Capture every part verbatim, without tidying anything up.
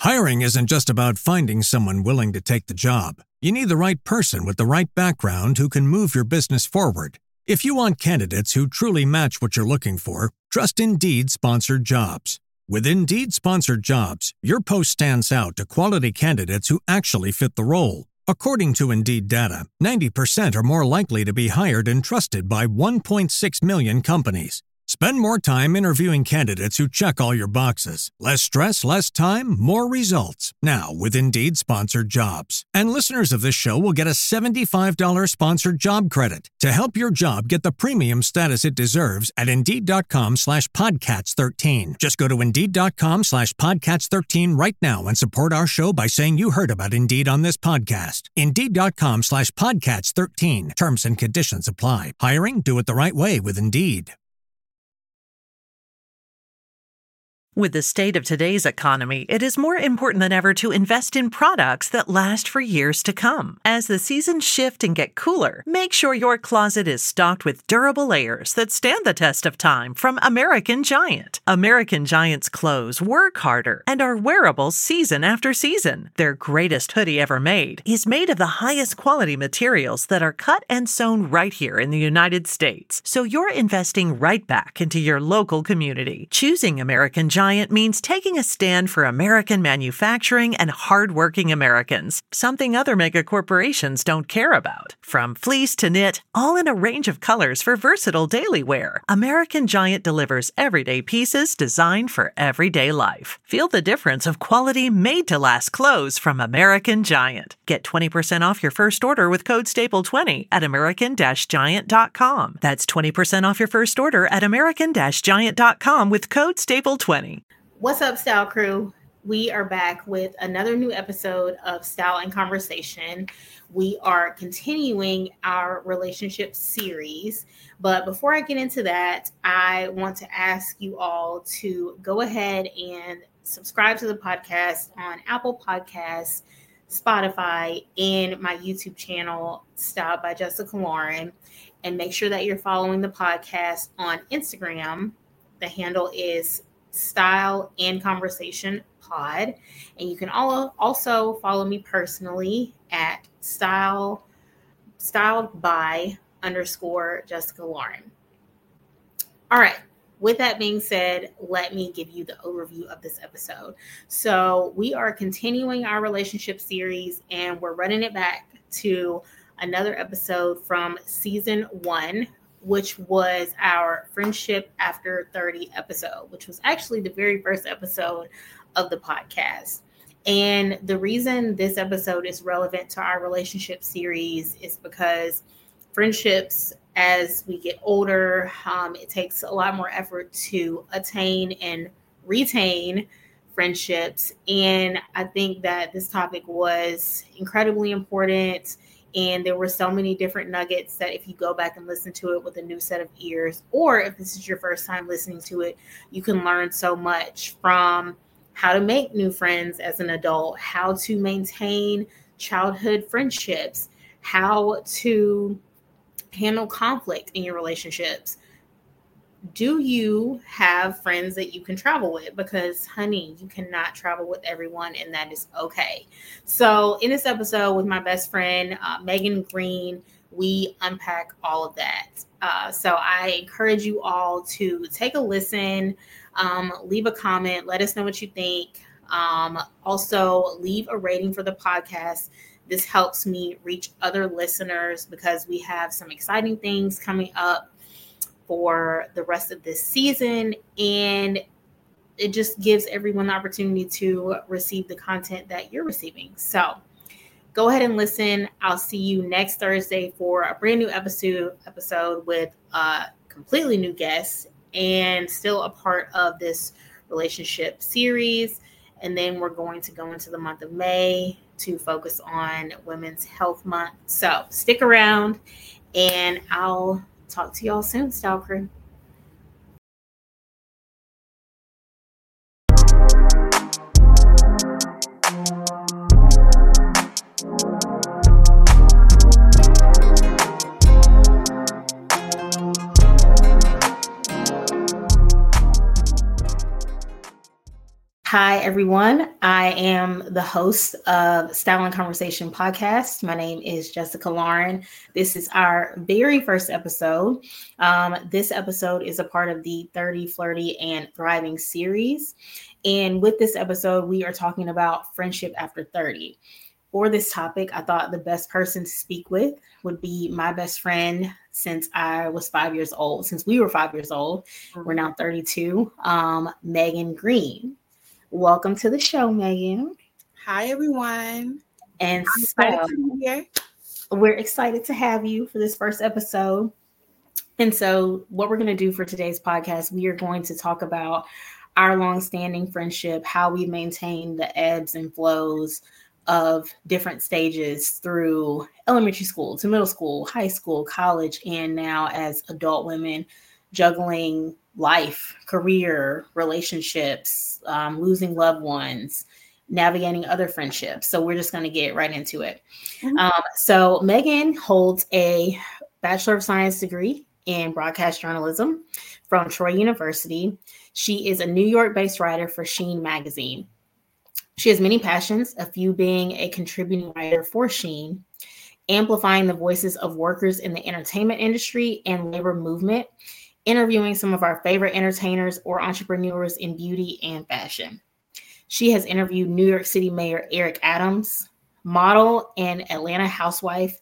Hiring isn't just about finding someone willing to take the job. You need the right person with the right background who can move your business forward. If you want candidates who truly match what you're looking for, trust Indeed Sponsored Jobs. With Indeed Sponsored Jobs, your post stands out to quality candidates who actually fit the role. According to Indeed data, ninety percent are more likely to be hired and trusted by one point six million companies. Spend more time interviewing candidates who check all your boxes. Less stress, less time, more results. Now with Indeed Sponsored Jobs. And listeners of this show will get a seventy-five dollars sponsored job credit to help your job get the premium status it deserves at Indeed.com slash Podcats 13. Just go to Indeed.com slash Podcats 13 right now and support our show by saying you heard about Indeed on this podcast. Indeed.com slash Podcats 13. Terms and conditions apply. Hiring? Do it the right way with Indeed. With the state of today's economy, it is more important than ever to invest in products that last for years to come. As the seasons shift and get cooler, make sure your closet is stocked with durable layers that stand the test of time from American Giant. American Giant's clothes work harder and are wearable season after season. Their greatest hoodie ever made is made of the highest quality materials that are cut and sewn right here in the United States. So you're investing right back into your local community. Choosing American Giant means taking a stand for American manufacturing and hardworking Americans, something other mega corporations don't care about. From fleece to knit, all in a range of colors for versatile daily wear, American Giant delivers everyday pieces designed for everyday life. Feel the difference of quality made-to-last clothes from American Giant. Get twenty percent off your first order with code staple twenty at American Giant dot com. That's twenty percent off your first order at American Giant dot com with code staple twenty. What's up, Style Crew? We are back with another new episode of Style and Conversation. We are continuing our relationship series. But before I get into that, I want to ask you all to go ahead and subscribe to the podcast on Apple Podcasts, Spotify, and my YouTube channel, Style by Jessica Lauren. And make sure that you're following the podcast on Instagram. The handle is Style and Conversation Pod. And you can all also follow me personally at Style, styled by underscore Jessica Lauren. All right. With that being said, let me give you the overview of this episode. So we are continuing our relationship series and we're running it back to another episode from season one, which was our Friendship After thirty episode, which was actually the very first episode of the podcast. And the reason this episode is relevant to our relationship series is because friendships, as we get older, um, it takes a lot more effort to attain and retain friendships. And I think that this topic was incredibly important. And there were so many different nuggets that if you go back and listen to it with a new set of ears, or if this is your first time listening to it, you can learn so much from how to make new friends as an adult, how to maintain childhood friendships, how to handle conflict in your relationships. Do you have friends that you can travel with? Because, honey, you cannot travel with everyone, and that is okay. So in this episode with my best friend, uh, Megan Green, we unpack all of that. Uh, so I encourage you all to take a listen, um, leave a comment, let us know what you think. Um, also, leave a rating for the podcast. This helps me reach other listeners because we have some exciting things coming up for the rest of this season, and it just gives everyone the opportunity to receive the content that you're receiving. So go ahead and listen. I'll see you next Thursday for a brand new episode episode with a completely new guest and still a part of this relationship series. And then we're going to go into the month of May to focus on Women's Health Month. So stick around and I'll talk to y'all soon, Style Crew. Hi, everyone. I am the host of Style and Conversation podcast. My name is Jessica Lauren. This is our very first episode. Um, this episode is a part of the thirty, Flirty, and Thriving series. And with this episode, we are talking about friendship after thirty. For this topic, I thought the best person to speak with would be my best friend since I was five years old. Since we were five years old, we're now thirty-two, um, Megan Green. Welcome to the show, Megan. Hi, everyone. And I'm excited so, to be here. We're excited to have you for this first episode. And so what we're going to do for today's podcast, we are going to talk about our longstanding friendship, how we maintain the ebbs and flows of different stages through elementary school to middle school, high school, college, and now as adult women juggling life, career, relationships, um, losing loved ones, navigating other friendships. So we're just going to get right into it. Mm-hmm. Um, so Megan holds a Bachelor of Science degree in broadcast journalism from Troy University. She is a New York-based writer for Sheen magazine. She has many passions, a few being a contributing writer for Sheen, amplifying the voices of workers in the entertainment industry and labor movement, interviewing some of our favorite entertainers or entrepreneurs in beauty and fashion. She has interviewed New York City Mayor Eric Adams, model and Atlanta housewife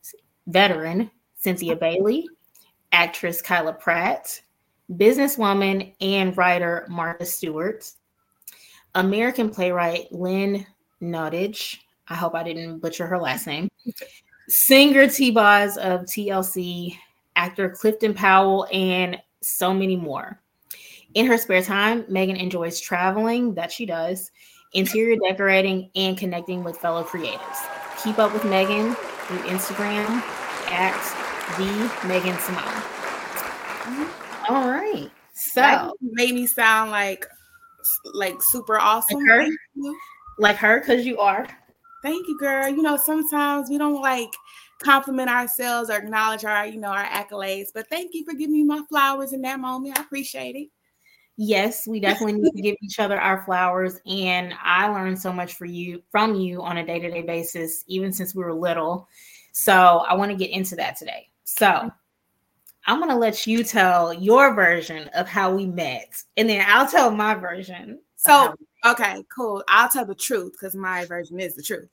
veteran Cynthia Bailey, actress Kyla Pratt, businesswoman and writer Martha Stewart, American playwright Lynn Nottage, I hope I didn't butcher her last name, singer T-Boz of T L C, actor Clifton Powell, and so many more. In her spare time, Megan enjoys traveling, that she does, interior decorating, and connecting with fellow creatives. Keep up with Megan through Instagram at the Megan Simone. Mm-hmm. All right. So that made me sound like like super awesome. Like her, like her, because you are. Thank you, girl. You know, sometimes we don't like compliment ourselves or acknowledge our, you know, our accolades. But thank you for giving me my flowers in that moment. I appreciate it. Yes, we definitely need to give each other our flowers. And I learned so much for you from you on a day-to-day basis, even since we were little. So I want to get into that today. So I'm going to let you tell your version of how we met, and then I'll tell my version. So, okay, cool. I'll tell the truth because my version is the truth.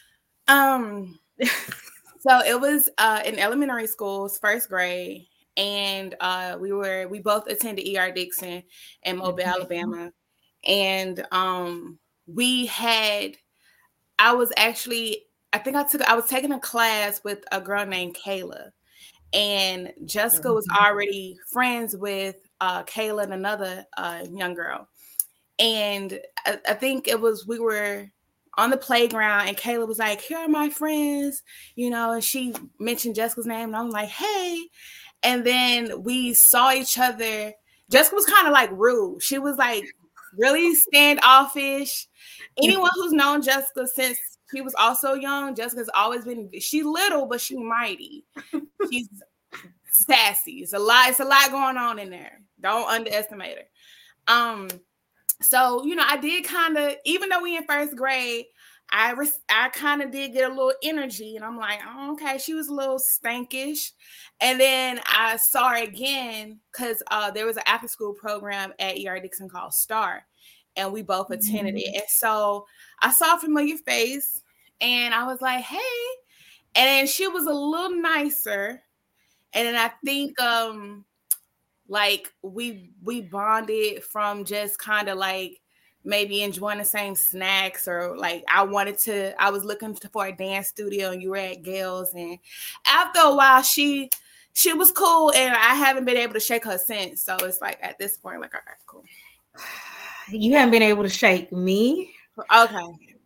Um, so it was uh, in elementary school, first grade, and uh, we were we both attended E R Dixon in Mobile, mm-hmm. Alabama, and um, we had. I was actually, I think I took, I was taking a class with a girl named Kayla. And Jessica was already friends with uh, Kayla and another uh, young girl. And I, I think it was, we were on the playground and Kayla was like, here are my friends, you know, and she mentioned Jessica's name. And I'm like, hey. And then we saw each other. Jessica was kind of like rude. She was like really standoffish. Anyone who's known Jessica since she was also young, Jessica's always been, she little, but she mighty. She's sassy. It's a lot, it's a lot going on in there. Don't underestimate her. Um, so, you know, I did kind of, even though we in first grade, I res- I kind of did get a little energy. And I'm like, oh, okay, she was a little stankish. And then I saw her again because uh, there was an after school program at E R Dixon called STAR. And we both attended mm-hmm. it. And so I saw a familiar face and I was like, hey. And then she was a little nicer. And then I think um, like we we bonded from just kind of like maybe enjoying the same snacks, or like I wanted to, I was looking for a dance studio and you were at Gale's. And after a while, she she was cool and I haven't been able to shake her since. So it's like at this point, like, all right, cool. You haven't been able to shake me? Okay.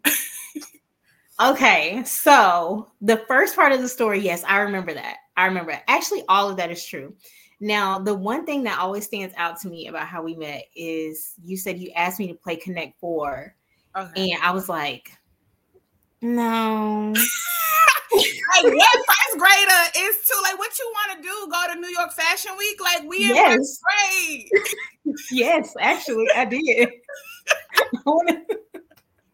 Okay. So the first part of the story, yes, I remember that. I remember that. Actually, all of that is true. Now, the one thing that always stands out to me about how we met is you said you asked me to play Connect Four. Okay. And I was like, no. Like, what first grader is to like what you want to do? Go to New York Fashion Week? Like, we in yes. first grade. Yes, actually, I did.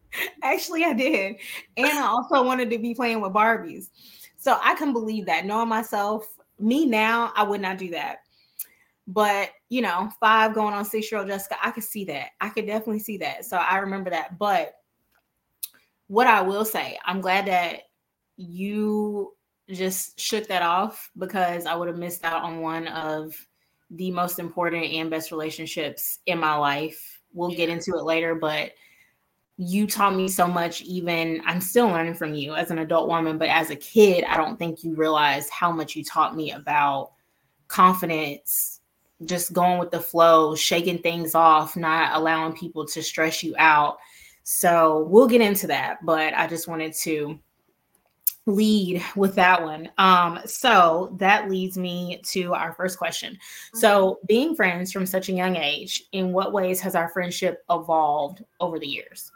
Actually, I did. And I also wanted to be playing with Barbies. So I can believe that. Knowing myself, me now, I would not do that. But, you know, five going on six-year-old Jessica, I could see that. I could definitely see that. So I remember that. But what I will say, I'm glad that you just shook that off, because I would have missed out on one of the most important and best relationships in my life. We'll get into it later, but you taught me so much. Even I'm still learning from you as an adult woman, but as a kid, I don't think you realized how much you taught me about confidence, just going with the flow, shaking things off, not allowing people to stress you out. So we'll get into that, but I just wanted to lead with that one. Um, so that leads me to our first question. So being friends from such a young age, in what ways has our friendship evolved over the years?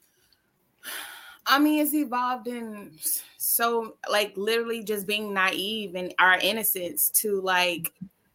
I mean, it's evolved in so, like, literally just being naive and our innocence to, like,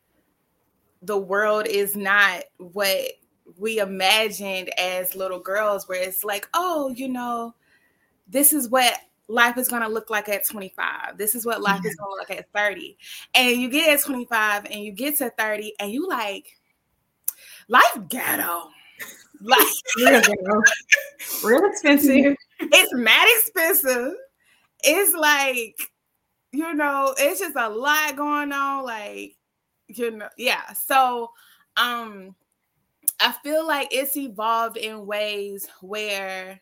the world is not what we imagined as little girls, where it's like, oh, you know, this is what life is going to look like at twenty-five. This is what life yeah. is going to look like at thirty. And you get at twenty-five and you get to thirty and you like, life ghetto. Like, real ghetto. Real expensive. It's mad expensive. It's like, you know, it's just a lot going on. Like, you know, yeah. So, um, I feel like it's evolved in ways where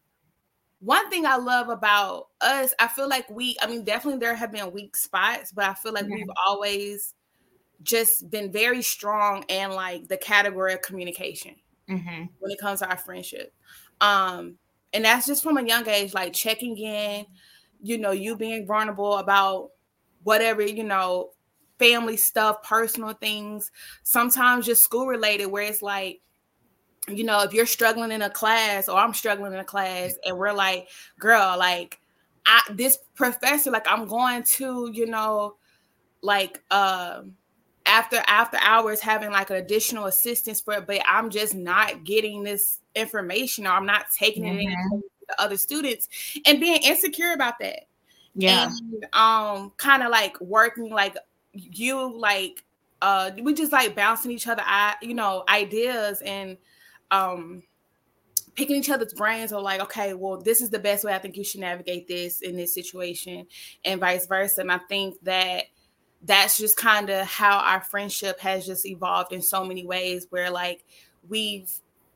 one thing I love about us, I feel like we, I mean, definitely there have been weak spots, but I feel like yeah. we've always just been very strong in like the category of communication mm-hmm. when it comes to our friendship. Um, and that's just from a young age, like checking in, you know, you being vulnerable about whatever, you know, family stuff, personal things, sometimes just school related, where it's like, you know, if you're struggling in a class or I'm struggling in a class and we're like, girl, like I, this professor, like I'm going to, you know, like um, after after hours having like an additional assistance for it, but I'm just not getting this information, or I'm not taking mm-hmm. it in to other students, and being insecure about that. Yeah. And um, kind of like working like you like uh we just like bouncing each other, you know, ideas and um picking each other's brains, or like, okay, well, this is the best way I think you should navigate this in this situation, and vice versa. And I think that that's just kind of how our friendship has just evolved in so many ways, where like we've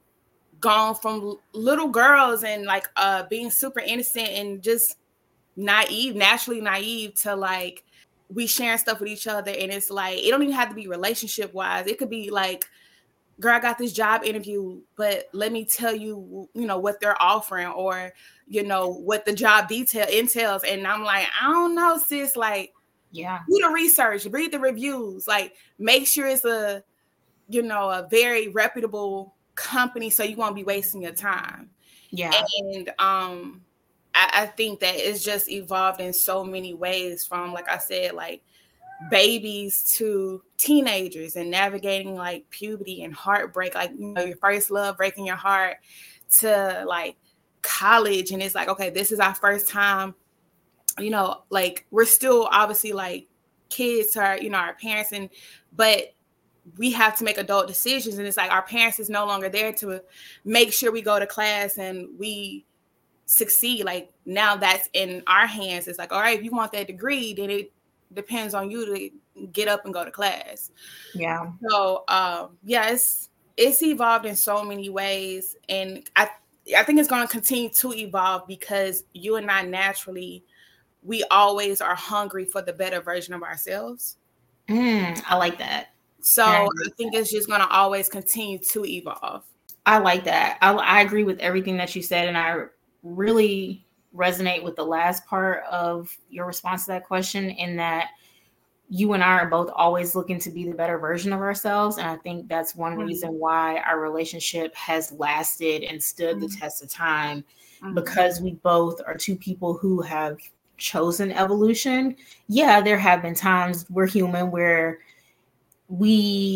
gone from little girls and like uh being super innocent and just naive, naturally naive, to like we sharing stuff with each other. And it's like, it don't even have to be relationship wise. It could be like, girl, I got this job interview, but let me tell you, you know, what they're offering, or, you know, what the job detail entails. And I'm like, I don't know, sis, like, yeah, do the research, read the reviews, like make sure it's a, you know, a very reputable company, so you won't be wasting your time. Yeah. And um, I, I think that it's just evolved in so many ways, from, like I said, like babies to teenagers, and navigating like puberty and heartbreak, like, you know, your first love breaking your heart, to like college. And it's like, okay, this is our first time, you know, like we're still obviously like kids to our, you know, our parents, and but we have to make adult decisions. And it's like our parents is no longer there to make sure we go to class and we succeed. Like now that's in our hands. It's like, all right, if you want that degree, then it depends on you to get up and go to class. Yeah. So um, yeah, it's it's evolved in so many ways, and I I think it's going to continue to evolve, because you and I naturally, we always are hungry for the better version of ourselves. Mm, I like that. So I, I think it's just going to always continue to evolve. I like that. I, I agree with everything that you said, and I really resonate with the last part of your response to that question, in that you and I are both always looking to be the better version of ourselves. And I think that's one mm-hmm. reason why our relationship has lasted and stood mm-hmm. the test of time, mm-hmm. because we both are two people who have chosen evolution. Yeah, there have been times, we're human, where we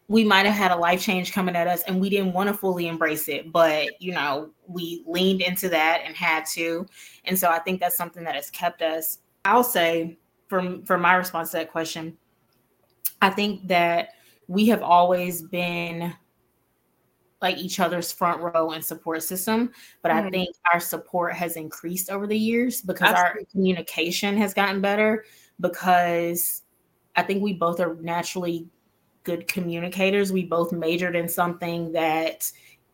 we might have had a life change coming at us and we didn't want to fully embrace it, but you know, we leaned into that and had to. And so I think that's something that has kept us. I'll say from, for my response to that question, I think that we have always been like each other's front row and support system, but mm-hmm. I think our support has increased over the years because Absolutely. Our communication has gotten better, because I think we both are naturally good communicators. We both majored in something that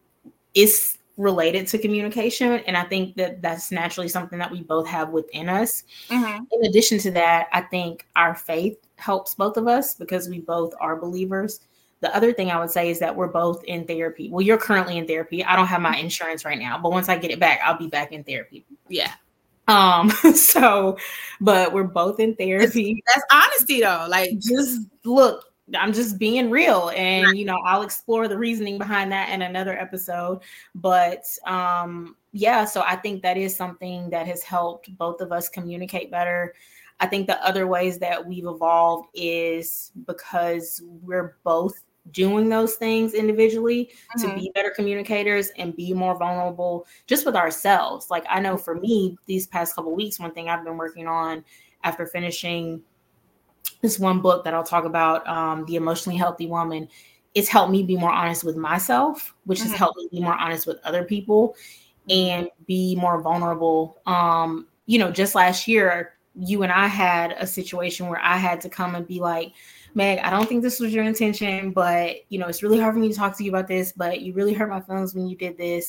is related to communication. And I think that that's naturally something that we both have within us. Mm-hmm. In addition to that, I think our faith helps both of us because we both are believers. The other thing I would say is that we're both in therapy. Well, you're currently in therapy. I don't have my insurance right now, but once I get it back, I'll be back in therapy. Yeah. Um, so, but we're both in therapy. It's, that's honesty though. Like, just look, I'm just being real, and right. you know, I'll explore the reasoning behind that in another episode. But um, yeah, so I think that is something that has helped both of us communicate better. I think the other ways that we've evolved is because we're both doing those things individually mm-hmm. to be better communicators and be more vulnerable just with ourselves. Like, I know for me, these past couple of weeks, one thing I've been working on after finishing this one book that I'll talk about, um, The Emotionally Healthy Woman, it's helped me be more honest with myself, which mm-hmm. has helped me be more honest with other people and be more vulnerable. Um, you know, just last year, you and I had a situation where I had to come and be like, Meg, I don't think this was your intention, but, you know, it's really hard for me to talk to you about this, but you really hurt my feelings when you did this.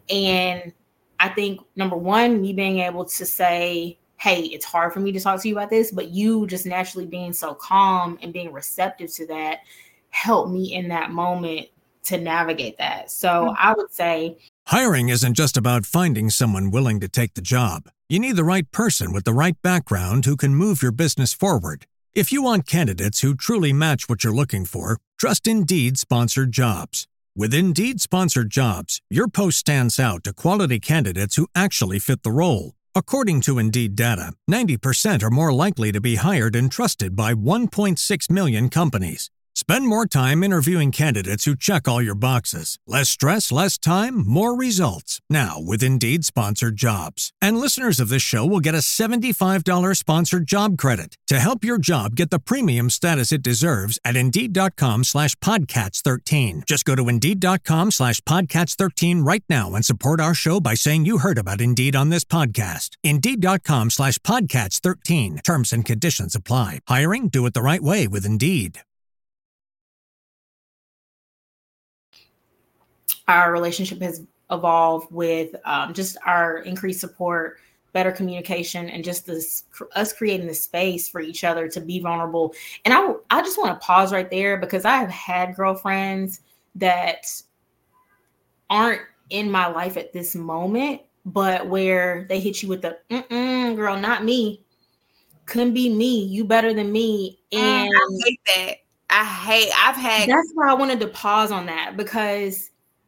And I think, number one, me being able to say, hey, it's hard for me to talk to you about this, but you just naturally being so calm and being receptive to that helped me in that moment to navigate that. So mm-hmm. I would say hiring isn't just about finding someone willing to take the job. You need the right person with the right background who can move your business forward. If you want candidates who truly match what you're looking for, trust Indeed Sponsored Jobs. With Indeed Sponsored Jobs, your post stands out to quality candidates who actually fit the role. According to Indeed data, ninety percent are more likely to be hired and trusted by one point six million companies. Spend more time interviewing candidates who check all your boxes. Less stress, less time, more results. Now with Indeed Sponsored Jobs. And listeners of this show will get a seventy-five dollars sponsored job credit to help your job get the premium status it deserves at Indeed.com slash Podcats 13. Just go to Indeed.com slash Podcats 13 right now and support our show by saying you heard about Indeed on this podcast. Indeed.com slash Podcats 13. Terms and conditions apply. Hiring? Do it the right way with Indeed. Our relationship has evolved with um, just our increased support, better communication, and just this us creating the space for each other to be vulnerable. And I, I just want to pause right there because I have had girlfriends that aren't in my life at this moment, but where they hit you with the, mm-mm, girl, not me. Couldn't be me. You better than me. And I hate that. I hate, I've had. That's why I wanted to pause on that, because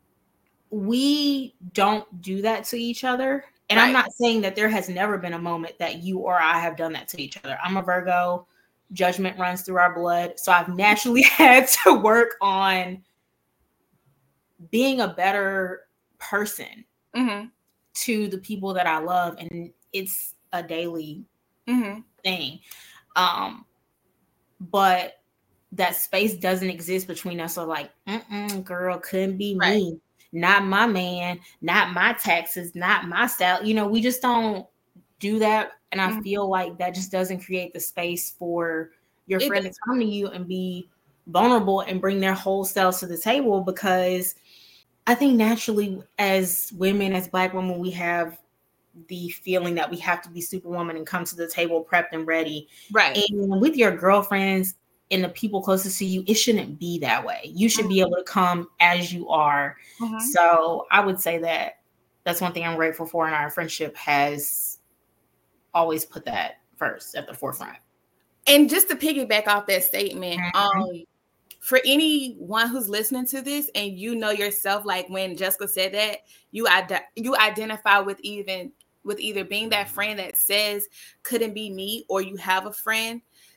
we don't do that to each other. And right. I'm not saying that there has never been a moment that you or I have done that to each other. I'm a Virgo. Judgment runs through our blood. So I've naturally had to work on being a better person mm-hmm. to the people that I love. And it's a daily mm-hmm. thing. Um, but that space doesn't exist between us. So like, mm-mm, girl, couldn't be right. me. Not my man, not my taxes, not my style. You know, we just don't do that. And I mm-hmm. feel like that just doesn't create the space for your it friend does. to come to you and be vulnerable and bring their whole selves to the table. Because I think naturally as women, as Black women, we have the feeling that we have to be superwoman and come to the table prepped and ready. Right. And with your girlfriends and the people closest to you, it shouldn't be that way. You should mm-hmm. be able to come as you are. Mm-hmm. So I would say that that's one thing I'm grateful for. And our friendship has always put that first at the forefront. And just to piggyback off that statement, mm-hmm. um, for anyone who's listening to this and you know yourself, like when Jessica said that, you ide- you identify with even with either being that friend that says couldn't be me, or you have a friend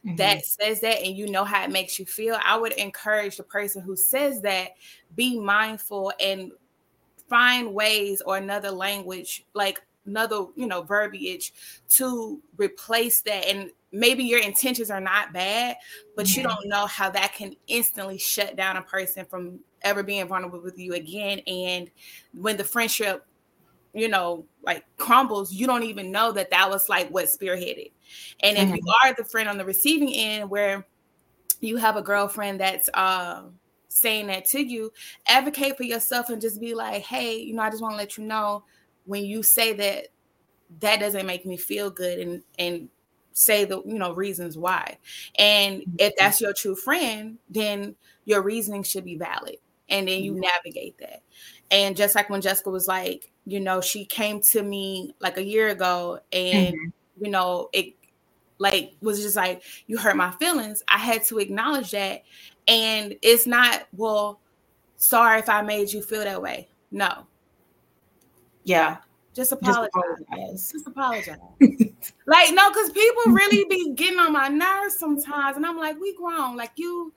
mm-hmm. that says that, and you know how it makes you feel, I would encourage the person who says that, be mindful and find ways or another language, like another, you know, verbiage to replace that. And maybe your intentions are not bad, but mm-hmm. you don't know how that can instantly shut down a person from ever being vulnerable with you again. And when the friendship, you know, like crumbles, you don't even know that that was like what spearheaded. And if mm-hmm. you are the friend on the receiving end where you have a girlfriend that's uh, saying that to you, advocate for yourself and just be like, hey, you know, I just want to let you know, when you say that, that doesn't make me feel good, and and say the, you know, reasons why. And if that's your true friend, then your reasoning should be valid. And then you mm-hmm. navigate that. And just like when Jessica was like, you know, she came to me like a year ago and, mm-hmm. you know, it like was just like, you hurt my feelings. I had to acknowledge that. And it's not, well, sorry if I made you feel that way. No. Yeah. Just apologize. Just apologize. Just apologize. Like, no, because people really be getting on my nerves sometimes. And I'm like, we grown. Like, you.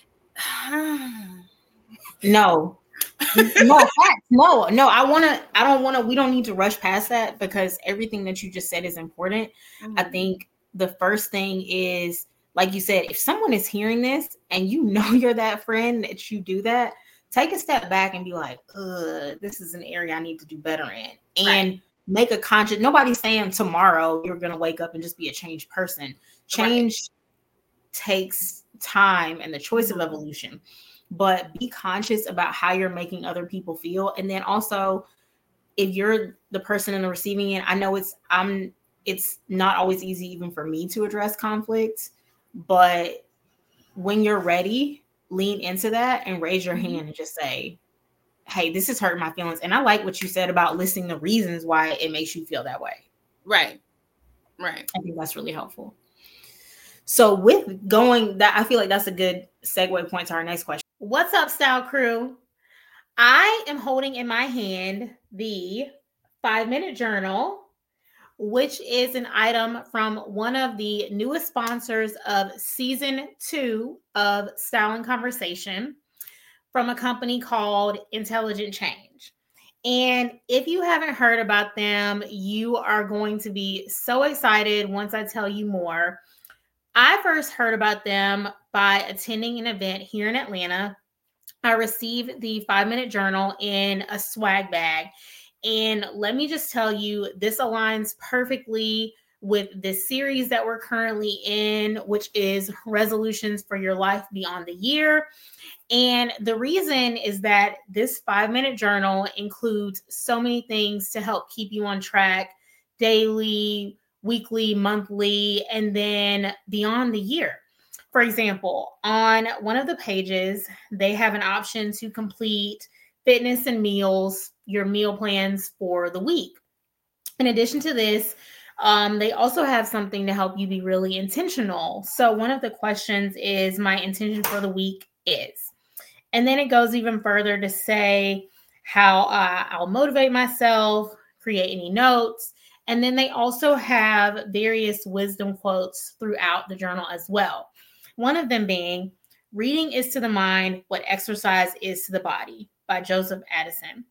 No. No, facts. No, no, I want to, I don't want to, we don't need to rush past that, because everything that you just said is important. Mm-hmm. I think the first thing is, like you said, if someone is hearing this and you know you're that friend that you do that, take a step back and be like, Ugh, this is an area I need to do better in. And right. make a conscious, nobody's saying tomorrow you're going to wake up and just be a changed person. Change right. takes time and the choice mm-hmm. of evolution. But be conscious about how you're making other people feel. And then also, if you're the person in the receiving end, I know it's I'm it's not always easy even for me to address conflict, but when you're ready, lean into that and raise your hand and just say, hey, this is hurting my feelings. And I like what you said about listing the reasons why it makes you feel that way. Right. Right. I think that's really helpful. So with going that, I feel like that's a good segue point to our next question. What's up, Style Crew? I am holding in my hand the five minute journal, which is an item from one of the newest sponsors of season two of Style and Conversation, from a company called Intelligent Change. And if you haven't heard about them, you are going to be so excited once I tell you more. I first heard about them by attending an event here in Atlanta. I received the five minute journal in a swag bag. And let me just tell you, this aligns perfectly with this series that we're currently in, which is Resolutions for Your Life Beyond the Year. And the reason is that this five minute journal includes so many things to help keep you on track daily, weekly, monthly, and then beyond the year. For example, on one of the pages, they have an option to complete fitness and meals, your meal plans for the week. In addition to this, um, they also have something to help you be really intentional. So one of the questions is, my intention for the week is. And then it goes even further to say how uh, I'll motivate myself, create any notes. And then they also have various wisdom quotes throughout the journal as well. One of them being, reading is to the mind what exercise is to the body, by Joseph Addison.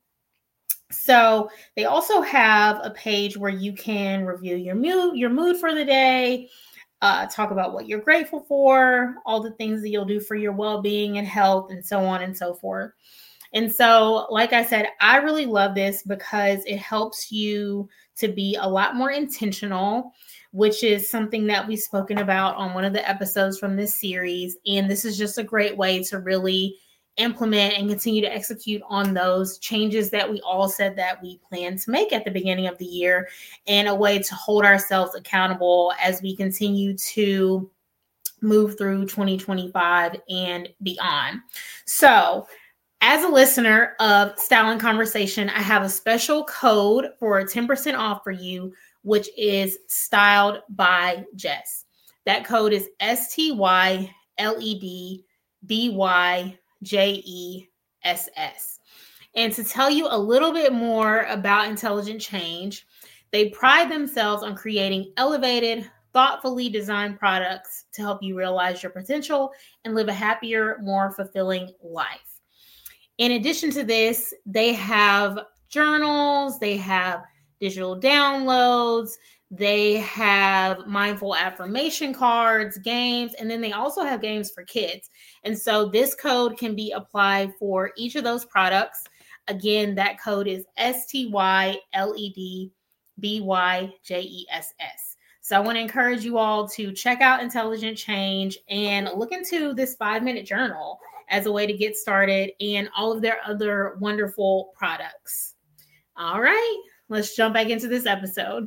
So they also have a page where you can review your mood, your mood for the day, uh, talk about what you're grateful for, all the things that you'll do for your well-being and health, and so on and so forth. And so, like I said, I really love this because it helps you to be a lot more intentional, which is something that we've spoken about on one of the episodes from this series. And this is just a great way to really implement and continue to execute on those changes that we all said that we plan to make at the beginning of the year, and a way to hold ourselves accountable as we continue to move through twenty twenty-five and beyond. So as a listener of Style and Conversation, I have a special code for ten percent off for you, which is Styled by Jess. That code is S T Y L E D B Y J E S S. And to tell you a little bit more about Intelligent Change, they pride themselves on creating elevated, thoughtfully designed products to help you realize your potential and live a happier, more fulfilling life. In addition to this, they have journals, they have digital downloads, they have mindful affirmation cards, games, and then they also have games for kids. And so this code can be applied for each of those products. Again, that code is S T Y L E D B Y J E S S. So I want to encourage you all to check out Intelligent Change and look into this five-minute journal as a way to get started and all of their other wonderful products. All right, let's jump back into this episode.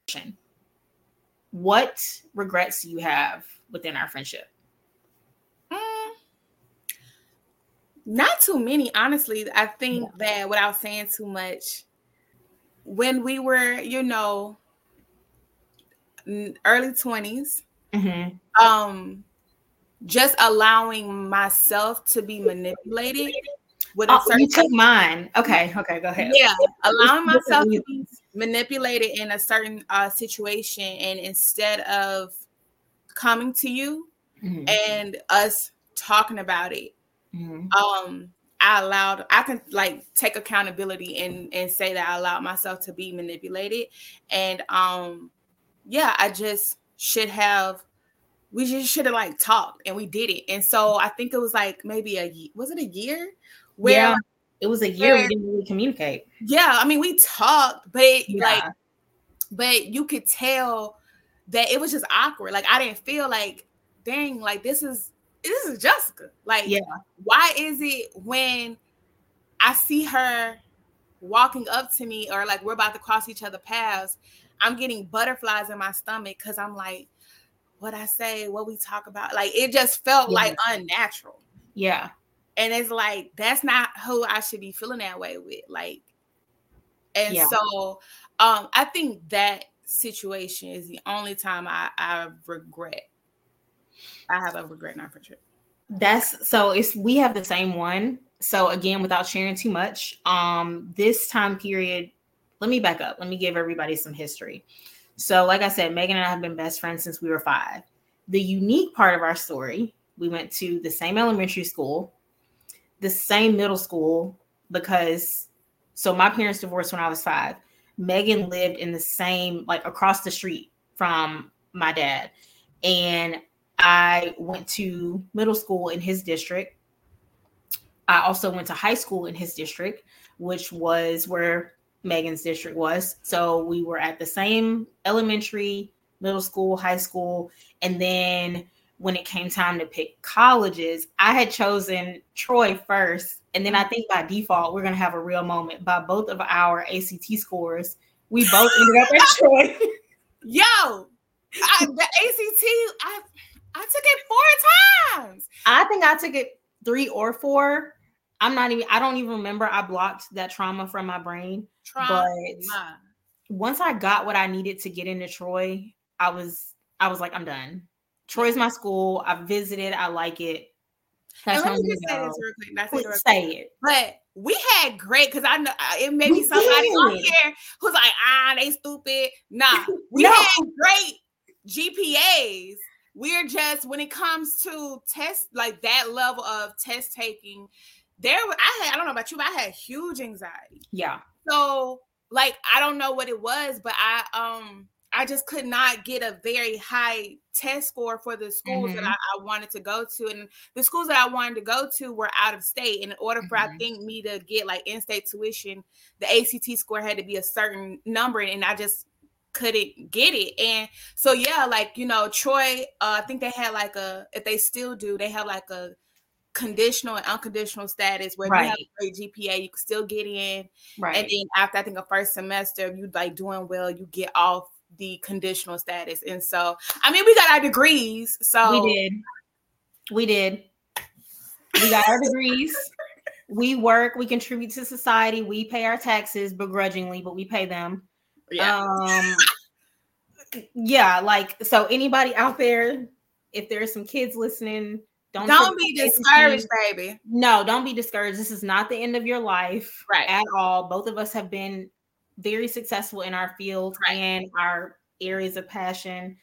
What regrets do you have within our friendship? Mm, not too many, honestly. I think yeah. that without saying too much, when we were, you know, early twenties, mm-hmm. um, just allowing myself to be manipulated. With oh, you took mine. Okay, okay, go ahead. Yeah, allowing myself to be manipulated in a certain uh, situation, and instead of coming to you mm-hmm. and us talking about it, mm-hmm. um, I allowed. I can like take accountability and and say that I allowed myself to be manipulated, and um, yeah, I just should have. We just should have like talked, and we did it. And so I think it was like maybe a was it a year? Where yeah, it was a year where, we didn't really communicate. Yeah, I mean we talked, but yeah. like, but you could tell that it was just awkward. Like I didn't feel like, dang, like this is this is Jessica. Like, yeah. why is it when I see her walking up to me or like we're about to cross each other paths, I'm getting butterflies in my stomach because I'm like, what I say, what we talk about, like it just felt yeah. like unnatural. Yeah. And it's like, that's not who I should be feeling that way with. Like, and yeah. so um, I think that situation is the only time I, I regret. I have a regret in our friendship. That's so it's we have the same one. So again, without sharing too much, um, this time period, let me back up. Let me give everybody some history. So like I said, Megan and I have been best friends since we were five. The unique part of our story, we went to the same elementary school, the same middle school, because so my parents divorced when I was five. Megan lived in the same, like across the street from my dad. And I went to middle school in his district. I also went to high school in his district, which was where Megan's district was. So we were at the same elementary, middle school, high school. And then when it came time to pick colleges, I had chosen Troy first. And then I think by default, we're going to have a real moment. By both of our A C T scores, we both ended up at Troy. Yo, I, the A C T, I, I took it four times. I think I took it three or four. I'm not even, I don't even remember. I blocked that trauma from my brain. Trauma. But once I got what I needed to get into Troy, I was, I was like, I'm done. Troy's my school. I visited. I like it. That's and let me just say this real quick. That's Please say it. But we had great, because I know it may be somebody on here who's like, ah, they stupid. Nah, we no. had great G P As. We're just, when it comes to test, like that level of test taking, there, I had, I don't know about you, but I had huge anxiety. Yeah. So, like, I don't know what it was, but I, um, I just could not get a very high test score for the schools mm-hmm. that I, I wanted to go to. And the schools that I wanted to go to were out of state. And in order for, mm-hmm. I think, me to get like in-state tuition, the A C T score had to be a certain number. And I just couldn't get it. And so, yeah, like, you know, Troy, uh, I think they had like a, if they still do, they have like a conditional and unconditional status where right. if you have a great G P A, you can still get in. Right. And then after, I think, a first semester, if you like doing well, you get off the conditional status. And so, I mean, we got our degrees. So we did. We did. We got our degrees. We work. We contribute to society. We pay our taxes begrudgingly, but we pay them. Yeah. Um, yeah. Like, so anybody out there, if there's some kids listening, don't, don't be discouraged, baby. No, don't be discouraged. This is not the end of your life right. at all. Both of us have been very successful in our field right. and our areas of passion.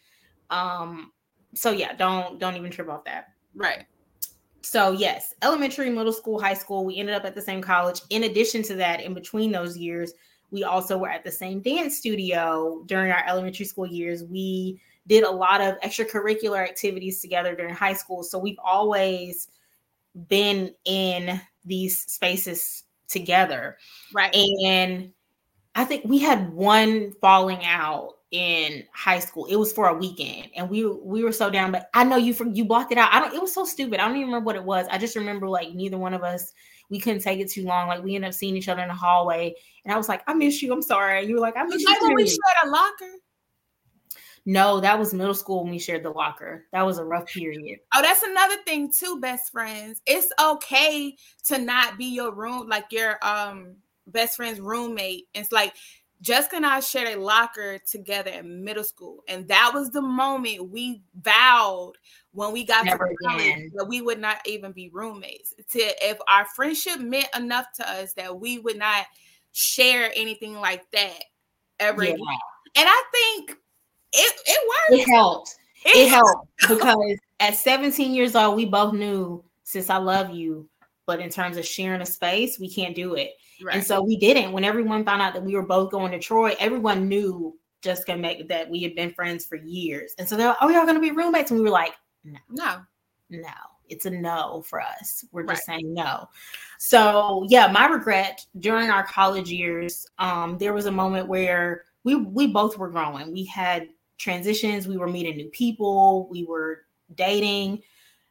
Um, so yeah, don't don't even trip off that. Right. So yes, elementary, middle school, high school, we ended up at the same college. In addition to that, in between those years, we also were at the same dance studio during our elementary school years. We did a lot of extracurricular activities together during high school. So we've always been in these spaces together. Right. And I think we had one falling out in high school. It was for a weekend, and we we were so down. But I know you you blocked it out. I don't. It was so stupid. I don't even remember what it was. I just remember like neither one of us, we couldn't take it too long. Like we ended up seeing each other in the hallway, and I was like, "I miss you. I'm sorry." And you were like, "I miss you." Like when we shared a locker. No, that was middle school when we shared the locker. That was a rough period. Oh, that's another thing too, best friends. It's okay to not be your room, like your um best friend's roommate. It's like Jessica and I shared a locker together in middle school, and that was the moment we vowed when we got Never to college again. that we would not even be roommates. To if our friendship meant enough to us that we would not share anything like that ever Yeah. again. And I think it it worked. It helped. It, It helped because at seventeen years old, we both knew, sis, I love you. But in terms of sharing a space, we can't do it. Right. And so we didn't. When everyone found out that we were both going to Troy, everyone knew Jessica and Meg that we had been friends for years. And so they're like, oh, y'all going to be roommates? And we were like, no, no, no, it's a no for us. We're just Right. saying no. So yeah, my regret during our college years, um, there was a moment where we we both were growing. We had transitions. We were meeting new people. We were dating.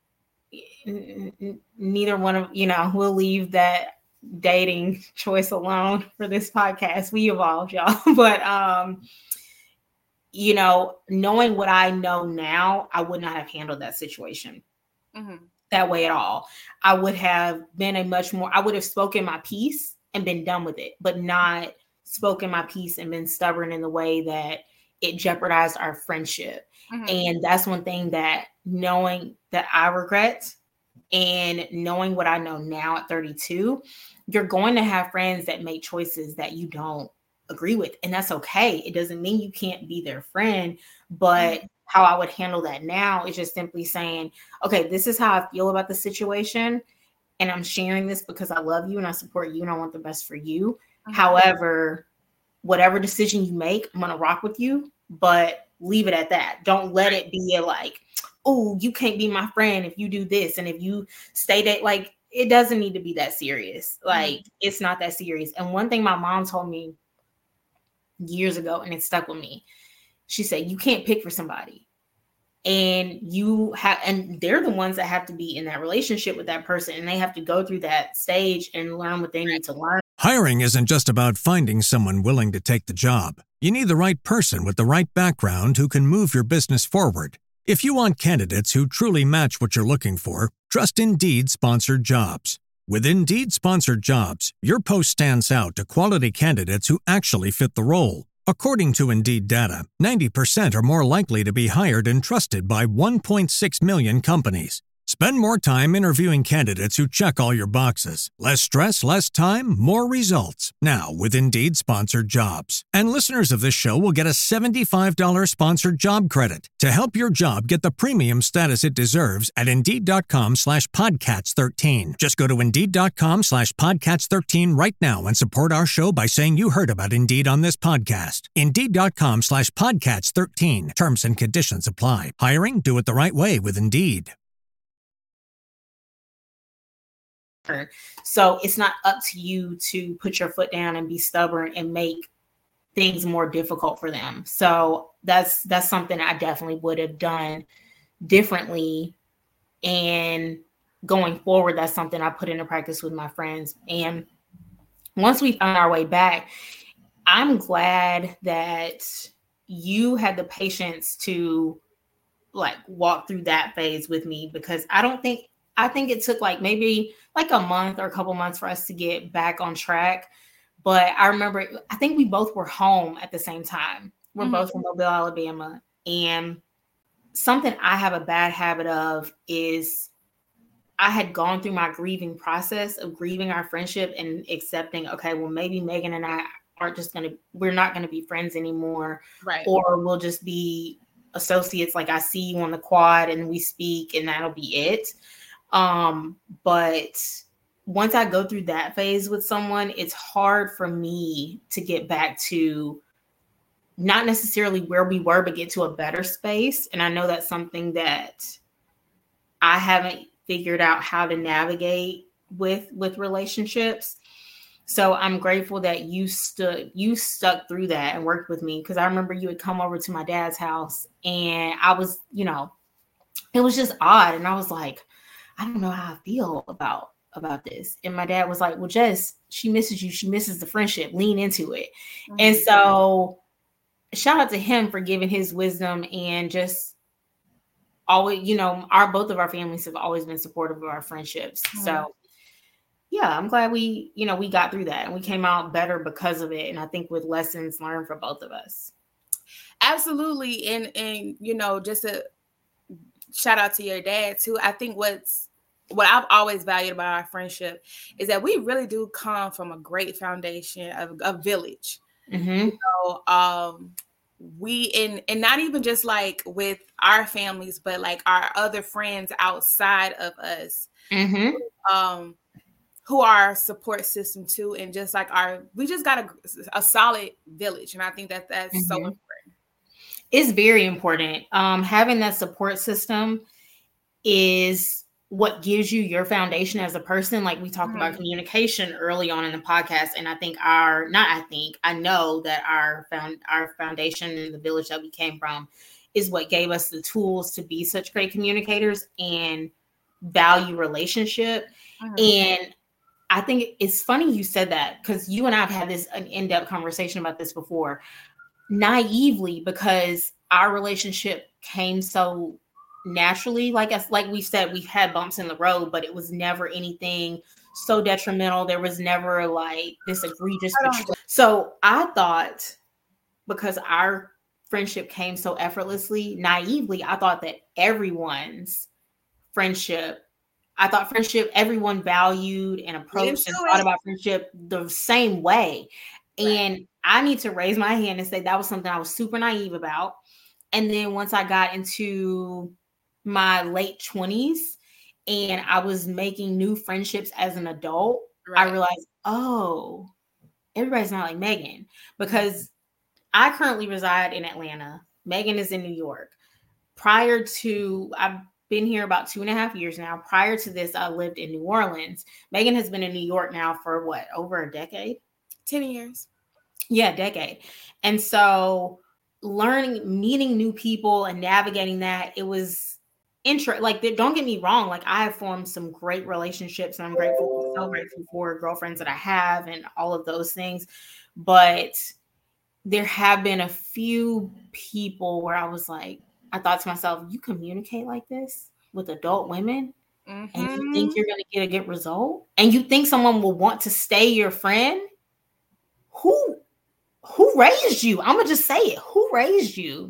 Neither one of, you know, we'll leave that dating choice alone for this podcast. We evolved, y'all. But, um, you know, knowing what I know now, I would not have handled that situation mm-hmm. that way at all. I would have been a much more, I would have spoken my piece and been done with it, but not spoken my piece and been stubborn in the way that it jeopardized our friendship. Mm-hmm. And that's one thing that knowing that I regret and knowing what I know now at thirty-two, you're going to have friends that make choices that you don't agree with. And that's okay. It doesn't mean you can't be their friend, but mm-hmm. how I would handle that now is just simply saying, okay, this is how I feel about the situation. And I'm sharing this because I love you and I support you and I want the best for you. Mm-hmm. However, whatever decision you make, I'm going to rock with you, but leave it at that. Don't let it be a like, oh, you can't be my friend if you do this. And if you stay that, like, it doesn't need to be that serious. Like, mm-hmm. it's not that serious. And one thing my mom told me years ago, and it stuck with me, she said, you can't pick for somebody. And you have, and they're the ones that have to be in that relationship with that person. And they have to go through that stage and learn what they need to learn. Hiring isn't just about finding someone willing to take the job. You need the right person with the right background who can move your business forward. If you want candidates who truly match what you're looking for, trust Indeed sponsored jobs. With Indeed sponsored jobs, your post stands out to quality candidates who actually fit the role. According to Indeed data, ninety percent are more likely to be hired and trusted by one point six million companies. Spend more time interviewing candidates who check all your boxes. Less stress, less time, more results. Now with Indeed sponsored jobs. And listeners of this show will get a seventy-five dollars sponsored job credit to help your job get the premium status it deserves at Indeed.com slash Podcats 13. Just go to Indeed.com slash Podcats 13 right now and support our show by saying you heard about Indeed on this podcast. Indeed.com slash Podcats 13. Terms and conditions apply. Hiring? Do it the right way with Indeed. So it's not up to you to put your foot down and be stubborn and make things more difficult for them. So that's that's something I definitely would have done differently. And going forward, that's something I put into practice with my friends. And once we found our way back, I'm glad that you had the patience to like walk through that phase with me, because I don't think I think it took like maybe like a month or a couple months for us to get back on track. But I remember, I think we both were home at the same time. We're mm-hmm. both from Mobile, Alabama. And something I have a bad habit of is I had gone through my grieving process of grieving our friendship and accepting, okay, well, maybe Megan and I aren't just going to, we're not going to be friends anymore. Right. Or we'll just be associates. Like I see you on the quad and we speak and that'll be it. Um, but once I go through that phase with someone, it's hard for me to get back to not necessarily where we were, but get to a better space. And I know that's something that I haven't figured out how to navigate with, with relationships. So I'm grateful that you stood, you stuck through that and worked with me. Cause I remember you would come over to my dad's house and I was, you know, it was just odd. And I was like, I don't know how I feel about, about this. And my dad was like, well, Jess, she misses you. She misses the friendship. Lean into it. Mm-hmm. And so shout out to him for giving his wisdom and just always, you know, our, both of our families have always been supportive of our friendships. Mm-hmm. So yeah, I'm glad we, you know, we got through that and we came out better because of it. And I think with lessons learned for both of us. Absolutely. And, and, you know, just a shout out to your dad too. I think what's, what I've always valued about our friendship is that we really do come from a great foundation of a village. Mm-hmm. So, um, we, and, and not even just like with our families, but like our other friends outside of us, mm-hmm. um, who are our support system too. And just like our, we just got a, a solid village. And I think that that's mm-hmm. so important. It's very important. Um, having that support system is what gives you your foundation as a person. Like we talked mm-hmm. about communication early on in the podcast. And I think our, not I think, I know that our found our foundation in the village that we came from is what gave us the tools to be such great communicators and value relationship. Mm-hmm. And I think it's funny you said that because you and I have had this an in-depth conversation about this before, naively, because our relationship came so naturally. Like us, like we said, we've had bumps in the road, but it was never anything so detrimental. There was never like this egregious betrayal. So I thought because our friendship came so effortlessly, naively, I thought that everyone's friendship I thought friendship, everyone valued and approached and thought about friendship the same way. Right. And I need to raise my hand and say that was something I was super naive about. And then once I got into my late twenties and I was making new friendships as an adult, right. I realized, oh, everybody's not like Megan. Because I currently reside in Atlanta. Megan is in New York. Prior to, I've been here about two and a half years now. Prior to this, I lived in New Orleans. Megan has been in New York now for what, over a decade? ten years. Yeah, decade. And so learning, meeting new people and navigating that, it was interesting. Like, don't get me wrong. Like, I have formed some great relationships and I'm grateful, so grateful for girlfriends that I have and all of those things. But there have been a few people where I was like, I thought to myself, you communicate like this with adult women mm-hmm. and you think you're going to get a good result and you think someone will want to stay your friend? Who, who raised you? I'm going to just say it. Who raised you?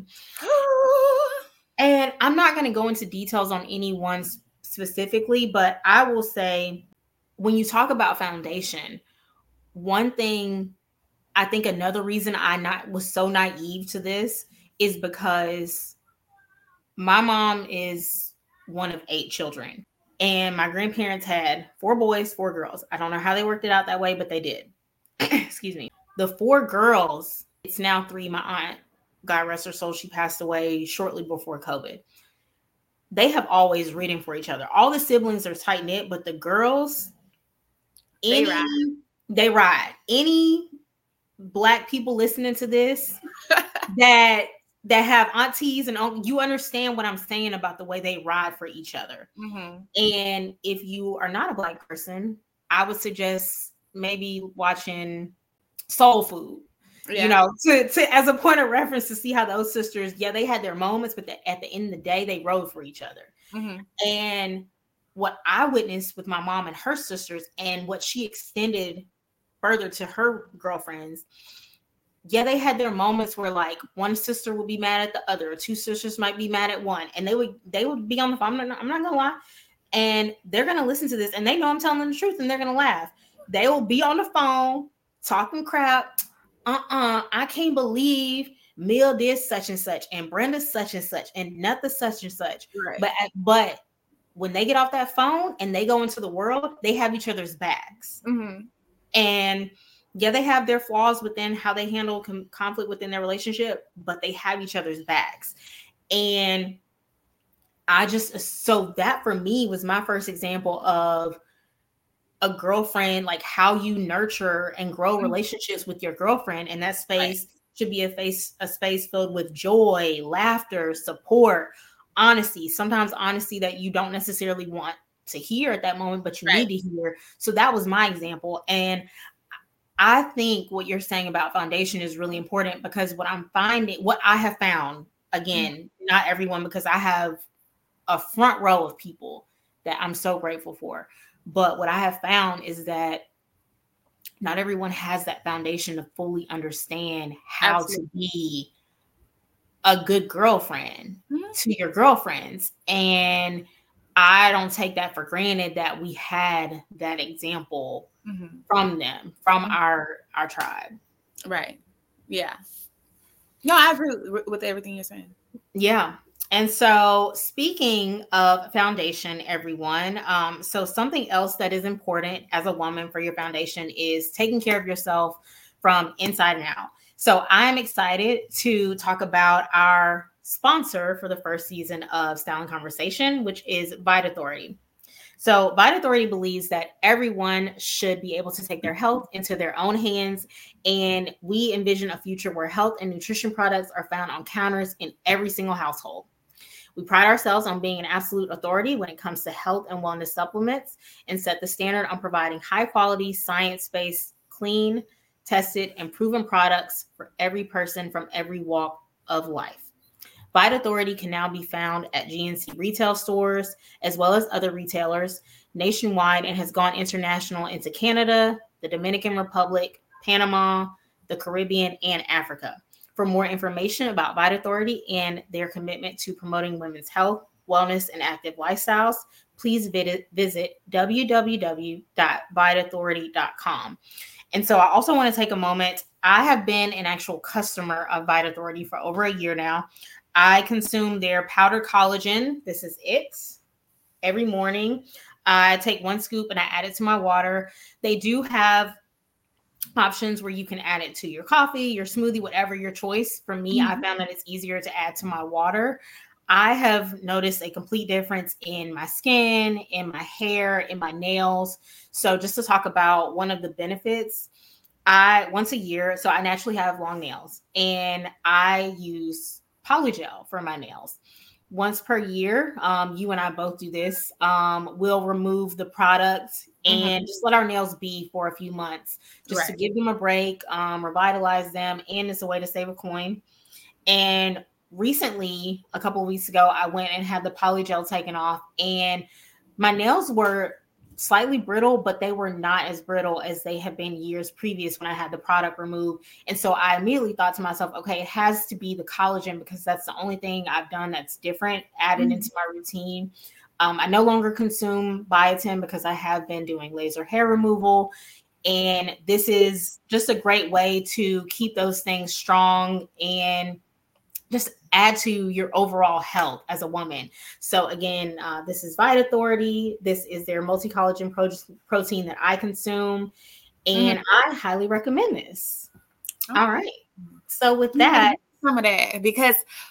And I'm not going to go into details on anyone specifically, but I will say when you talk about foundation, one thing, I think another reason I not was so naive to this is because my mom is one of eight children and my grandparents had four boys, four girls. I don't know how they worked it out that way, but they did. Excuse me. The four girls, it's now three. My aunt, God rest her soul, she passed away shortly before COVID. They have always ridden for each other. All the siblings are tight knit, but the girls, any, they ride. They ride. Any Black people listening to this that that have aunties and you understand what I'm saying about the way they ride for each other. Mm-hmm. And if you are not a Black person, I would suggest maybe watching Soul Food, yeah. you know, to, to as a point of reference to see how those sisters, yeah, they had their moments, but the, at the end of the day, they rode for each other. Mm-hmm. And what I witnessed with my mom and her sisters and what she extended further to her girlfriends, yeah, they had their moments where like one sister would be mad at the other, or two sisters might be mad at one, and they would they would be on the phone. I'm not, I'm not gonna lie, and they're gonna listen to this, and they know I'm telling them the truth, and they're gonna laugh. They will be on the phone talking crap. Uh-uh, I can't believe Mill did such and such, and Brenda such and such, and nothing such and such. Right. But but when they get off that phone and they go into the world, they have each other's backs. Mm-hmm. And yeah, they have their flaws within how they handle com- conflict within their relationship, but they have each other's backs. And I just, so that for me was my first example of a girlfriend, like how you nurture and grow relationships with your girlfriend. And that space right. should be a face, a space filled with joy, laughter, support, honesty, sometimes honesty that you don't necessarily want to hear at that moment, but you right. need to hear. So that was my example. And I think what you're saying about foundation is really important, because what I'm finding, what I have found, again, mm-hmm. not everyone, because I have a front row of people that I'm so grateful for. But what I have found is that not everyone has that foundation to fully understand how Absolutely. to be a good girlfriend mm-hmm. to your girlfriends. And I don't take that for granted that we had that example mm-hmm. from them, from mm-hmm. our, our tribe. Right. Yeah. No, I agree with everything you're saying. Yeah. And so speaking of foundation, everyone, um, so something else that is important as a woman for your foundation is taking care of yourself from inside and out. So I'm excited to talk about our sponsor for the first season of Style and Conversation, which is Vita Authority. So Vita Authority believes that everyone should be able to take their health into their own hands. And we envision a future where health and nutrition products are found on counters in every single household. We pride ourselves on being an absolute authority when it comes to health and wellness supplements, and set the standard on providing high quality, science-based, clean, tested, and proven products for every person from every walk of life. Vita Authority can now be found at G N C retail stores, as well as other retailers nationwide, and has gone international into Canada, the Dominican Republic, Panama, the Caribbean, and Africa. For more information about Vita Authority and their commitment to promoting women's health, wellness, and active lifestyles, please visit, visit w w w dot vita authority dot com. And so I also want to take a moment. I have been an actual customer of Vita Authority for over a year now. I consume their powdered collagen. This is it. Every morning, I take one scoop and I add it to my water. They do have options where you can add it to your coffee, your smoothie, whatever your choice. For me, mm-hmm. I found that it's easier to add to my water. I have noticed a complete difference in my skin, in my hair, in my nails. So just to talk about one of the benefits, I once a year, so I naturally have long nails, and I use polygel for my nails. Once per year, um, you and I both do this. Um, we'll remove the product and mm-hmm. just let our nails be for a few months, just right. to give them a break, um, revitalize them, and it's a way to save a coin. And recently, a couple of weeks ago, I went and had the polygel taken off, and my nails were slightly brittle, but they were not as brittle as they had been years previous when I had the product removed. And so I immediately thought to myself, okay, it has to be the collagen, because that's the only thing I've done that's different, added mm-hmm. into my routine. Um, I no longer consume biotin because I have been doing laser hair removal. And this is just a great way to keep those things strong and just add to your overall health as a woman. So again, uh, this is Vita Authority. This is their multi-collagen pro- protein that I consume, and mm-hmm. I highly recommend this. Okay. All right. So with that, some of that, because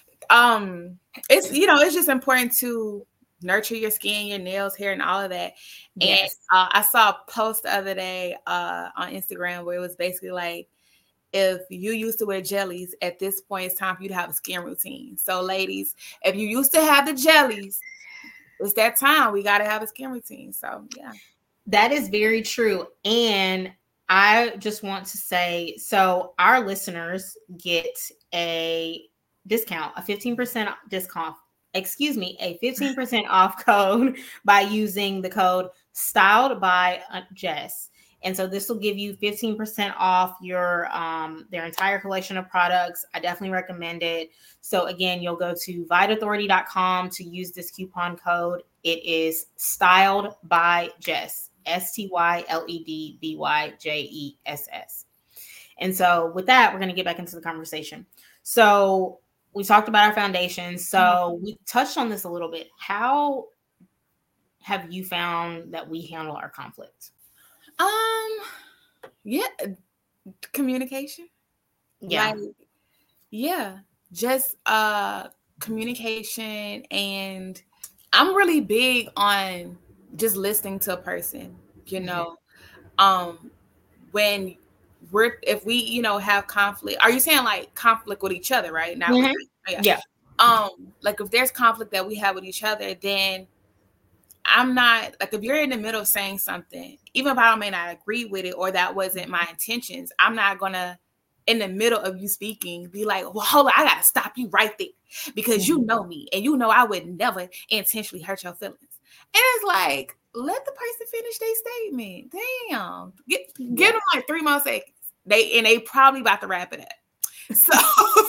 um, it's, you know, it's just important to nurture your skin, your nails, hair, and all of that. Yes. And uh, I saw a post the other day uh, on Instagram where it was basically like, if you used to wear jellies, at this point, it's time for you to have a skin routine. So ladies, if you used to have the jellies, it's that time. We got to have a skin routine. So yeah. That is very true. And I just want to say, so our listeners get a discount, a fifteen percent discount, excuse me, a fifteen percent off code by using the code Styled by Jess. And so this will give you fifteen percent off your um, their entire collection of products. I definitely recommend it. So again, you'll go to vita authority dot com to use this coupon code. It is Styled by Jess, S T Y L E D B Y J E S S. And so with that, we're going to get back into the conversation. So we talked about our foundation. So mm-hmm. we touched on this a little bit. How have you found that we handle our conflict? Um, yeah, communication. Yeah. Like, yeah, just uh, communication. And I'm really big on just listening to a person, you know, mm-hmm. um, when we're, if we, you know, have conflict, are you saying like conflict with each other, right? Not mm-hmm. with, yeah. yeah. Um, like if there's conflict that we have with each other, then I'm not, like if you're in the middle of saying something, even if I may not agree with it or that wasn't my intentions, I'm not gonna, in the middle of you speaking, be like, well, hold on, I gotta stop you right there because mm-hmm. you know me and you know I would never intentionally hurt your feelings. And it's like, let the person finish their statement. Damn. Get, yeah. Give them like three more seconds. They and they probably about to wrap it up. So,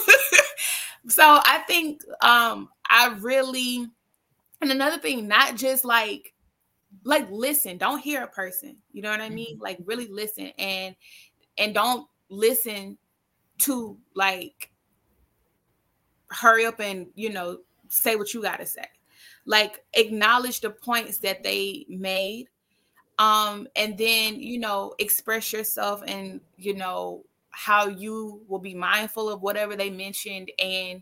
so I think um, I really, and another thing, not just like, like listen, don't hear a person. You know what I mean? Mm-hmm. Like really listen and and don't listen to like hurry up and, you know, say what you got to say. Like acknowledge the points that they made. Um, and then, you know, express yourself and, you know, how you will be mindful of whatever they mentioned and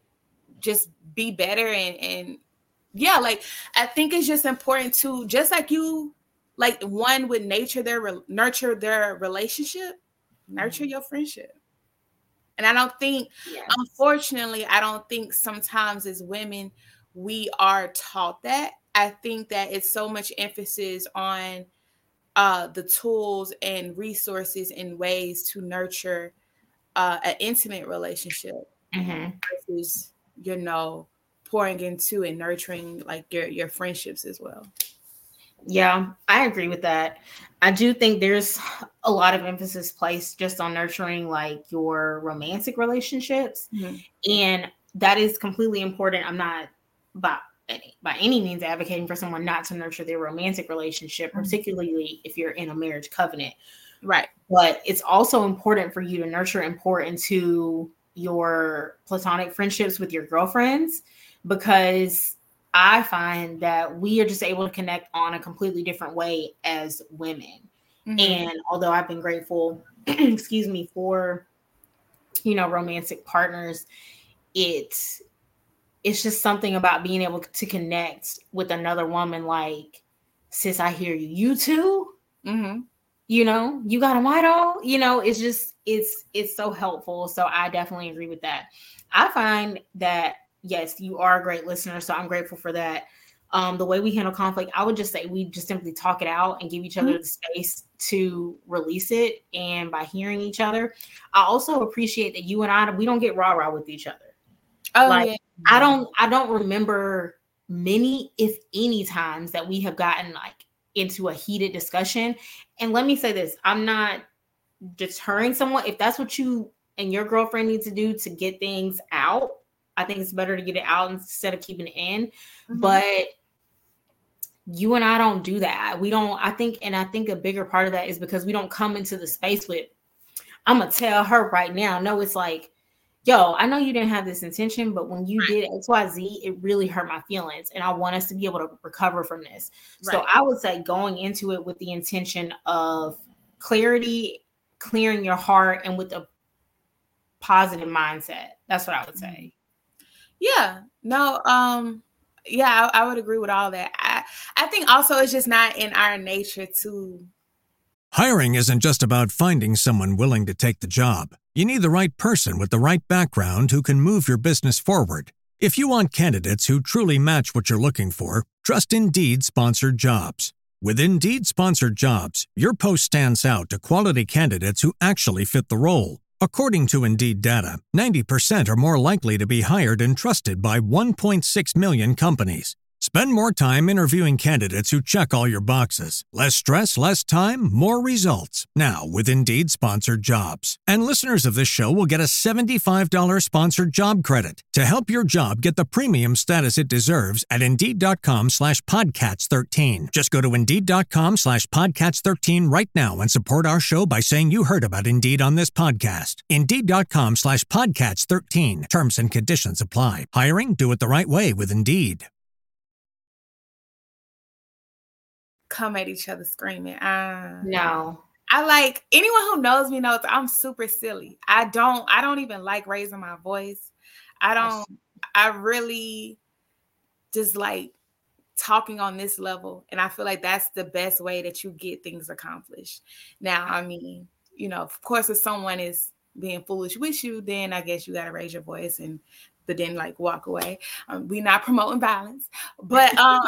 just be better. And, and yeah, like, I think it's just important to, just like you, like one would nature their, nurture their relationship, nurture your friendship. And I don't think, yes. unfortunately, I don't think sometimes as women, we are taught that. I think that it's so much emphasis on uh, the tools and resources and ways to nurture uh, an intimate relationship mm-hmm. versus, you know, pouring into and nurturing like your, your friendships as well. Yeah, I agree with that. I do think there's a lot of emphasis placed just on nurturing like your romantic relationships. Mm-hmm. And that is completely important. I'm not by any, by any means advocating for someone not to nurture their romantic relationship, mm-hmm. particularly if you're in a marriage covenant. Right. But it's also important for you to nurture and pour into your platonic friendships with your girlfriends, because I find that we are just able to connect on a completely different way as women. Mm-hmm. And although I've been grateful, excuse me, for, you know, romantic partners, it's, it's just something about being able to connect with another woman. Like, sis, I hear you, you too, mm-hmm. you know, you got a motto, you know, it's just, it's, it's so helpful. So I definitely agree with that. I find that, yes, you are a great listener. So I'm grateful for that. Um, the way we handle conflict, I would just say we just simply talk it out and give each other mm-hmm. the space to release it. And by hearing each other, I also appreciate that you and I, we don't get rah-rah with each other. Oh, like, yeah. I don't, I don't remember many, if any times that we have gotten like into a heated discussion. And let me say this, I'm not deterring someone. If that's what you and your girlfriend need to do to get things out, I think it's better to get it out instead of keeping it in. Mm-hmm. But you and I don't do that. We don't, I think, and I think a bigger part of that is because we don't come into the space with, I'm going to tell her right now. No, it's like, yo, I know you didn't have this intention, but when you did X Y Z, it really hurt my feelings. And I want us to be able to recover from this. Right. So I would say going into it with the intention of clarity, clearing your heart, and with a positive mindset. That's what I would say. Yeah, no, um, yeah, I, I would agree with all that. I, I think also it's just not in our nature to. Hiring isn't just about finding someone willing to take the job. You need the right person with the right background who can move your business forward. If you want candidates who truly match what you're looking for, trust Indeed Sponsored Jobs. With Indeed Sponsored Jobs, your post stands out to quality candidates who actually fit the role. According to Indeed data, ninety percent are more likely to be hired and trusted by one point six million companies. Spend more time interviewing candidates who check all your boxes. Less stress, less time, more results. Now, with Indeed sponsored jobs. And listeners of this show will get a seventy-five dollars sponsored job credit to help your job get the premium status it deserves at Indeed.com slash Podcats 13. Just go to Indeed.com slash Podcats 13 right now and support our show by saying you heard about Indeed on this podcast. Indeed.com slash Podcats 13. Terms and conditions apply. Hiring? Do it the right way with Indeed. Come at each other screaming. Uh, no. I like, anyone who knows me knows I'm super silly. I don't, I don't even like raising my voice. I don't, I really just like talking on this level. And I feel like that's the best way that you get things accomplished. Now, I mean, you know, of course, if someone is being foolish with you, then I guess you got to raise your voice and, but then like walk away. Um, we're not promoting violence, but, um,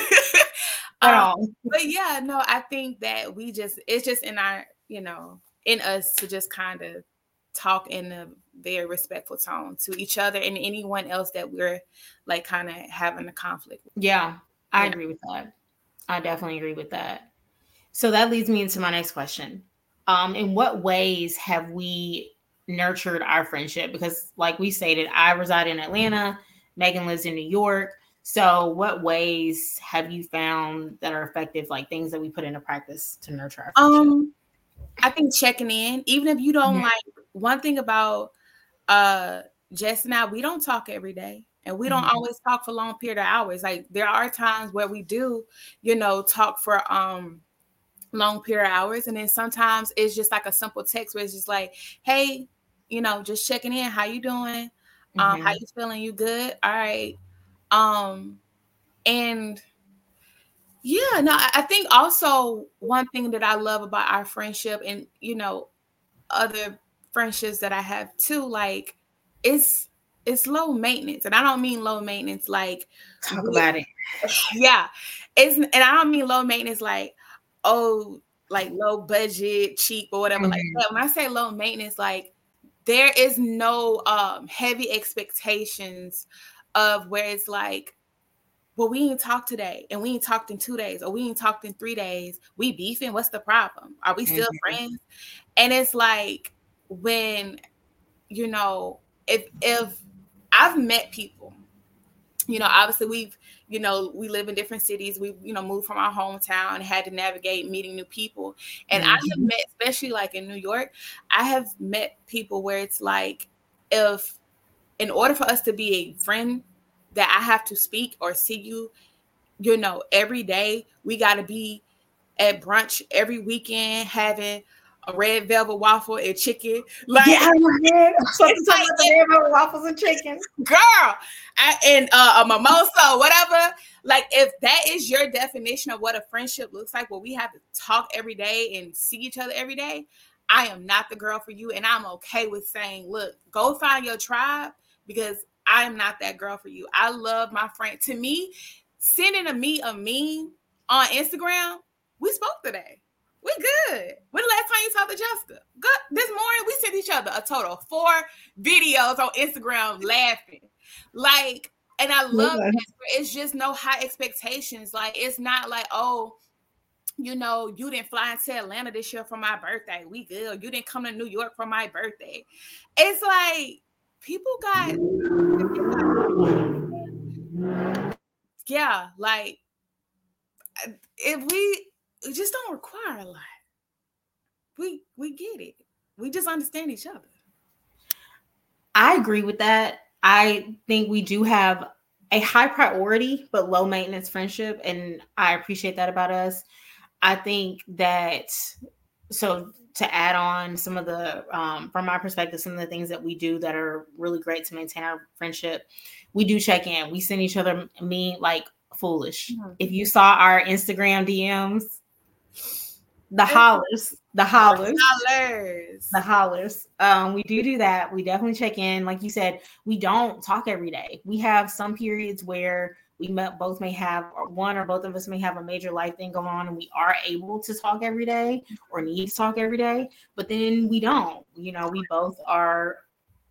um, but yeah, no, I think that we just, it's just in our, you know, in us to just kind of talk in a very respectful tone to each other and anyone else that we're like kind of having a conflict with. Yeah, I Yeah. agree with that. I definitely agree with that. So that leads me into my next question. Um, in what ways have we nurtured our friendship? Because like we stated, I reside in Atlanta, Megan lives in New York. So what ways have you found that are effective, like things that we put into practice to nurture our friendship? Um, I think checking in, even if you don't Mhm. like, one thing about uh, Jess and I, we don't talk every day. And we don't Mhm. always talk for long period of hours. Like there are times where we do, you know, talk for um long period of hours. And then sometimes it's just like a simple text where it's just like, hey, you know, just checking in. How you doing? Um, Mhm. how you feeling? You good? All right. Um, and yeah, no, I I think also one thing that I love about our friendship and, you know, other friendships that I have too, like it's, it's low maintenance. And I don't mean low maintenance, like, Talk we- about it. yeah, it's, and I don't mean low maintenance, like, oh, like low budget, cheap or whatever. Like Mhm. that. When I say low maintenance, like there is no um heavy expectations of where it's like, well, we ain't talked today and we ain't talked in two days or we ain't talked in three days. We beefing. What's the problem? Are we still Mhm. friends? And it's like when, you know, if if I've met people, you know, obviously we've, you know, we live in different cities. We've, you know, moved from our hometown and had to navigate meeting new people. And I have Mhm. met, especially like in New York, I have met people where it's like, if in order for us to be a friend, that I have to speak or see you, you know, every day, we got to be at brunch every weekend having a red velvet waffle and chicken. Like, Yeah, yeah. Something It's talking like- about the red velvet waffles and chicken. girl, I, and uh, a mimosa, whatever. Like, if that is your definition of what a friendship looks like, where we have to talk every day and see each other every day, I am not the girl for you. And I'm okay with saying, look, go find your tribe because I am not that girl for you. I love my friend. To me, sending a me a meme on Instagram, we spoke today. We good. When the last time you talked to Jessica? Good. This morning we sent each other a total of four videos on Instagram laughing. Like, and I love Yeah. that. It's just no high expectations. Like, it's not like, oh, you know, you didn't fly into Atlanta this year for my birthday. We good. You didn't come to New York for my birthday. It's like people got, yeah, like if we, we just don't require a lot. We we get it. We just understand each other. I agree with that. I think we do have a high priority but low maintenance friendship, and I appreciate that about us. I think that, so to add on some of the, um, from my perspective, some of the things that we do that are really great to maintain our friendship, we do check in. We send each other me like foolish. Mm-hmm. If you saw our Instagram D Ms, the hollers, the hollers, Dollars. the hollers. Um, we do do that. We definitely check in. Like you said, we don't talk every day. We have some periods where we met, both may have, or one or both of us may have a major life thing going on, and we are able to talk every day or need to talk every day. But then we don't. You know, we both are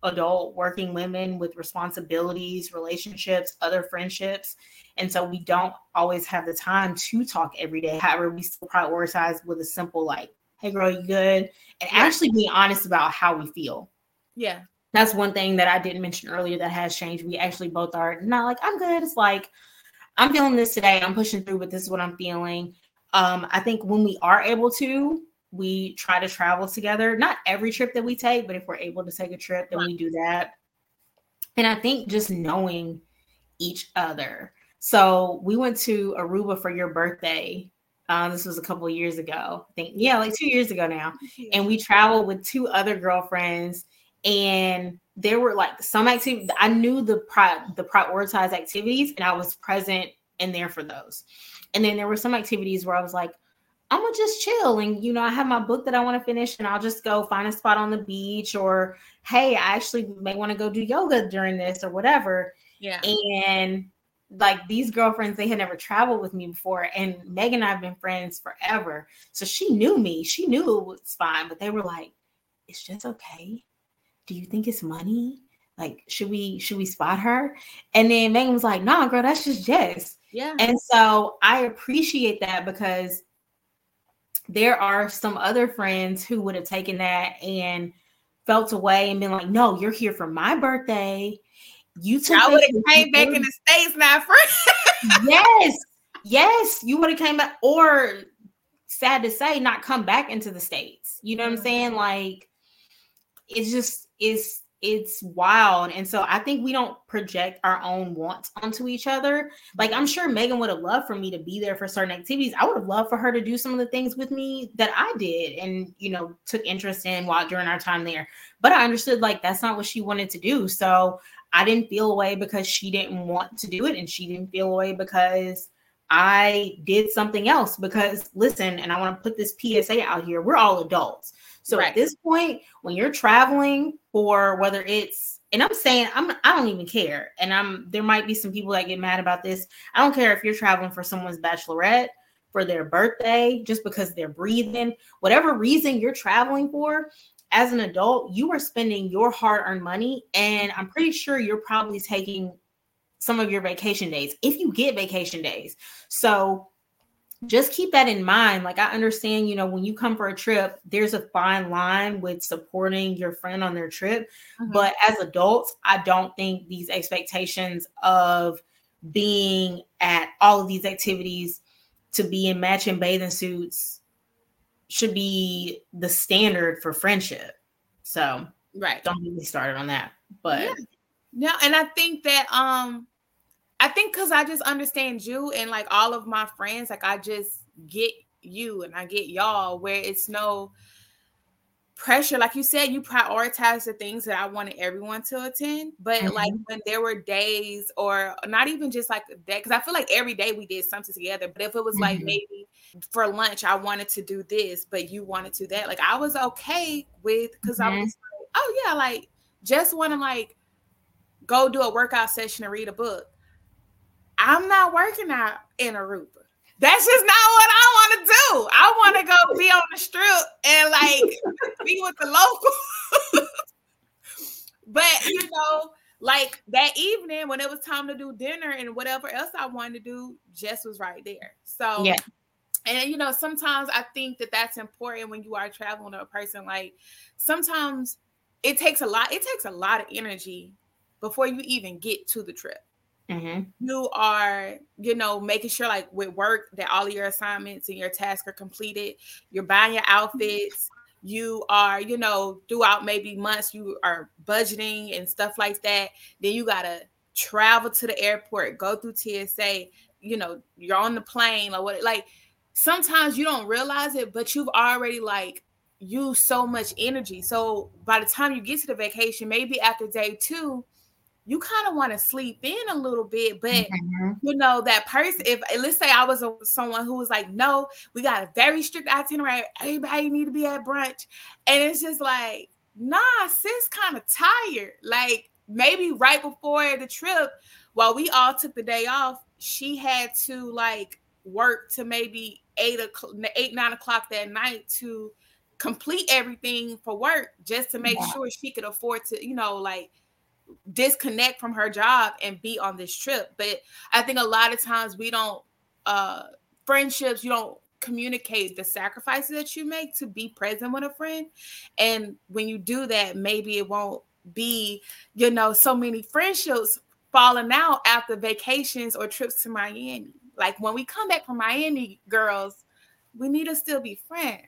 adult working women with responsibilities, relationships, other friendships. And so we don't always have the time to talk every day. However, we still prioritize with a simple like, hey girl, you good? And right. actually being honest about how we feel. Yeah. That's one thing that I didn't mention earlier that has changed. We actually both are not like, I'm good. It's like, I'm feeling this today. I'm pushing through, but this is what I'm feeling. Um, I think when we are able to, we try to travel together. Not every trip that we take, but if we're able to take a trip, then we do that. And I think just knowing each other. So we went to Aruba for your birthday. Um, this was a couple of years ago. I think, yeah, like two years ago now. And we traveled with two other girlfriends. And there were like some activities. I knew the pri- the prioritized activities, and I was present and there for those. And then there were some activities where I was like, I'm gonna just chill. And, you know, I have my book that I want to finish and I'll just go find a spot on the beach, or, hey, I actually may want to go do yoga during this or whatever. Yeah. And like these girlfriends, they had never traveled with me before. And Megan and I have been friends forever. So she knew me. She knew it was fine, but they were like, it's just okay. Do you think it's money? Like, should we, should we spot her? And then Megan was like, nah, girl, that's just Jess. Yeah. And so I appreciate that, because there are some other friends who would have taken that and felt away and been like, no, you're here for my birthday. You took I would have came back in the States now, friend. Yes. Yes. You would have came back, or sad to say, not come back into the States. You know what I'm saying? Like, it's just, it's, it's wild. And so I think we don't project our own wants onto each other. Like, I'm sure Megan would have loved for me to be there for certain activities. I would have loved for her to do some of the things with me that I did and, you know, took interest in while during our time there. But I understood, like, that's not what she wanted to do. So I didn't feel away because she didn't want to do it. And she didn't feel away because I did something else. Because listen, and I want to put this P S A out here, we're all adults. So right. At this point, when you're traveling for whether it's, and I'm saying, I'm, I don't even care. And I'm, there might be some people that get mad about this. I don't care if you're traveling for someone's bachelorette, for their birthday, just because they're breathing, whatever reason you're traveling for. As an adult, you are spending your hard-earned money. And I'm pretty sure you're probably taking some of your vacation days, if you get vacation days. So just keep that in mind. Like, I understand, you know, when you come for a trip, there's a fine line with supporting your friend on their trip. Mm-hmm. But as adults, I don't think these expectations of being at all of these activities to be in matching bathing suits should be the standard for friendship. So right. Don't get me started on that. But yeah. No, and I think that, um, I think because I just understand you and like all of my friends, like I just get you and I get y'all, where it's no pressure. Like you said, you prioritize the things that I wanted everyone to attend. But mm-hmm. like when there were days, or not even just like that, because I feel like every day we did something together. But if it was mm-hmm. like maybe for lunch, I wanted to do this, but you wanted to that, like I was okay with, because mm-hmm. I was like, oh yeah, like just want to like go do a workout session and read a book. I'm not working out in Aruba. That's just not what I want to do. I want to go be on the strip and like be with the locals. But, you know, like that evening when it was time to do dinner and whatever else I wanted to do, Jess was right there. So, yeah. And, you know, sometimes I think that that's important when you are traveling with a person. Like sometimes it takes a lot. It takes a lot of energy before you even get to the trip. Mm-hmm. You are, you know, making sure like with work that all of your assignments and your tasks are completed. You're buying your outfits. You are, you know, throughout maybe months, you are budgeting and stuff like that. Then you got to travel to the airport, go through T S A, you know, you're on the plane or what, like sometimes you don't realize it, but you've already like used so much energy. So by the time you get to the vacation, maybe after day two, you kind of want to sleep in a little bit, but mm-hmm. you know, that person, if let's say I was a, someone who was like, no, we got a very strict itinerary. Everybody need to be at brunch. And it's just like, nah, sis kind of tired. Like maybe right before the trip, while we all took the day off, she had to like work to maybe eight, o'clock, eight, nine o'clock that night to complete everything for work just to make yeah. sure she could afford to, you know, like disconnect from her job and be on this trip. But I think a lot of times we don't, uh, friendships, you don't communicate the sacrifices that you make to be present with a friend. And when you do that, maybe it won't be, you know, so many friendships falling out after vacations or trips to Miami. Like when we come back from Miami, girls, we need to still be friends.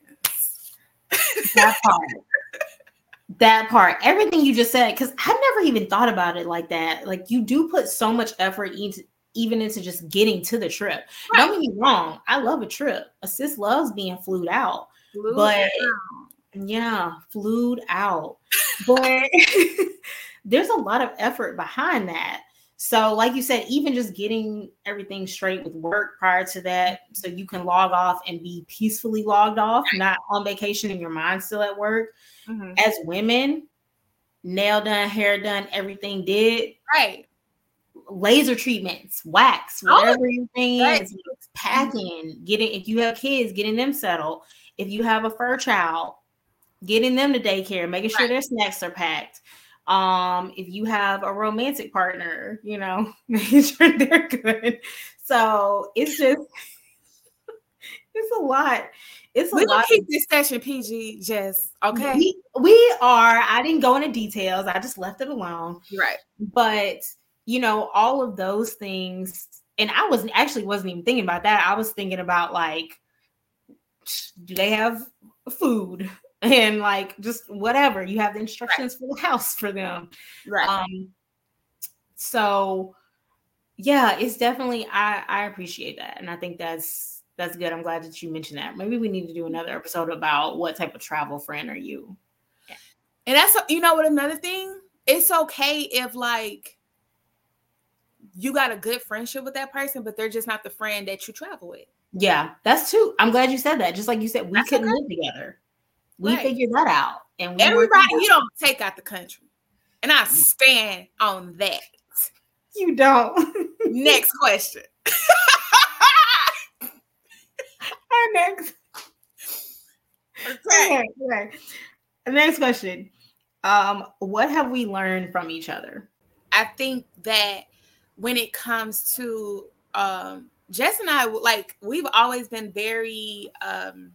That part. That part. Everything you just said, because I never even thought about it like that. Like you do put so much effort into even into just getting to the trip. Right. Don't get me wrong. I love a trip. A sis loves being flued out. Flued but out. yeah, flued out. But there's a lot of effort behind that. So like you said, even just getting everything straight with work prior to that, so you can log off and be peacefully logged off, right. not on vacation and your mind still at work. Mm-hmm. As women, nail done, hair done, everything did. Right. Laser treatments, wax, whatever oh, your thing right. is, packing, getting, if you have kids, getting them settled. If you have a fur child, getting them to daycare, making sure right. their snacks are packed. Um, if you have a romantic partner, you know, making sure they're good. So it's just, it's a lot. It's a we lot. We'll keep this session P G, Jess. Okay. We, we are, I didn't go into details. I just left it alone. Right. But you know, all of those things, and I wasn't actually wasn't even thinking about that. I was thinking about like, do they have food and like just whatever. You have the instructions right. for the house for them, right? Um, so yeah, it's definitely I I appreciate that, and I think that's that's good. I'm glad that you mentioned that. Maybe we need to do another episode about what type of travel friend are you. Yeah. And that's, you know what, another thing, it's okay if like you got a good friendship with that person, but they're just not the friend that you travel with. Yeah, that's true. I'm glad you said that. Just like you said, we that's couldn't okay. live together. We right. figured that out. And we everybody, you don't take out the country. And I stand on that. You don't. Next question. Our next. Okay. okay. The next question. Um, what have we learned from each other? I think that when it comes to um, Jess and I, like we've always been very um,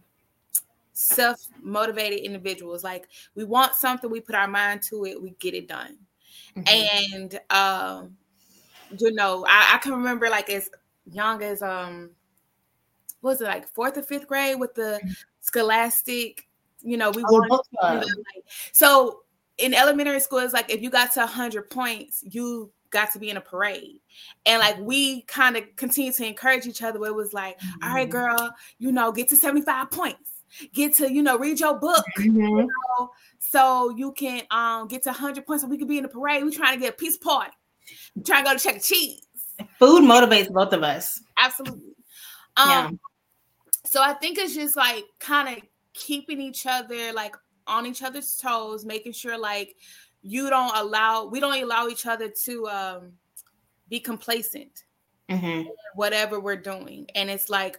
self-motivated individuals. Like we want something, we put our mind to it, we get it done. Mm-hmm. And um, you know, I, I can remember like as young as um, what was it like fourth or fifth grade with the Scholastic. You know, we oh, wanted to, like, so in elementary school, it's like if you got to one hundred points, you got to be in a parade. And like we kind of continue to encourage each other where it was like, mm-hmm. all right, girl, you know, get to seventy-five points. Get to, you know, read your book. Mm-hmm. You know, so you can um get to one hundred points so we could be in the parade. We're trying to get a peace party. We're trying to go to Chuck E. Cheese. Food motivates both of us. Absolutely. Um, yeah. So I think it's just like kind of keeping each other like on each other's toes, making sure like you don't allow, we don't allow each other to um, be complacent mm-hmm. in whatever we're doing. And it's like,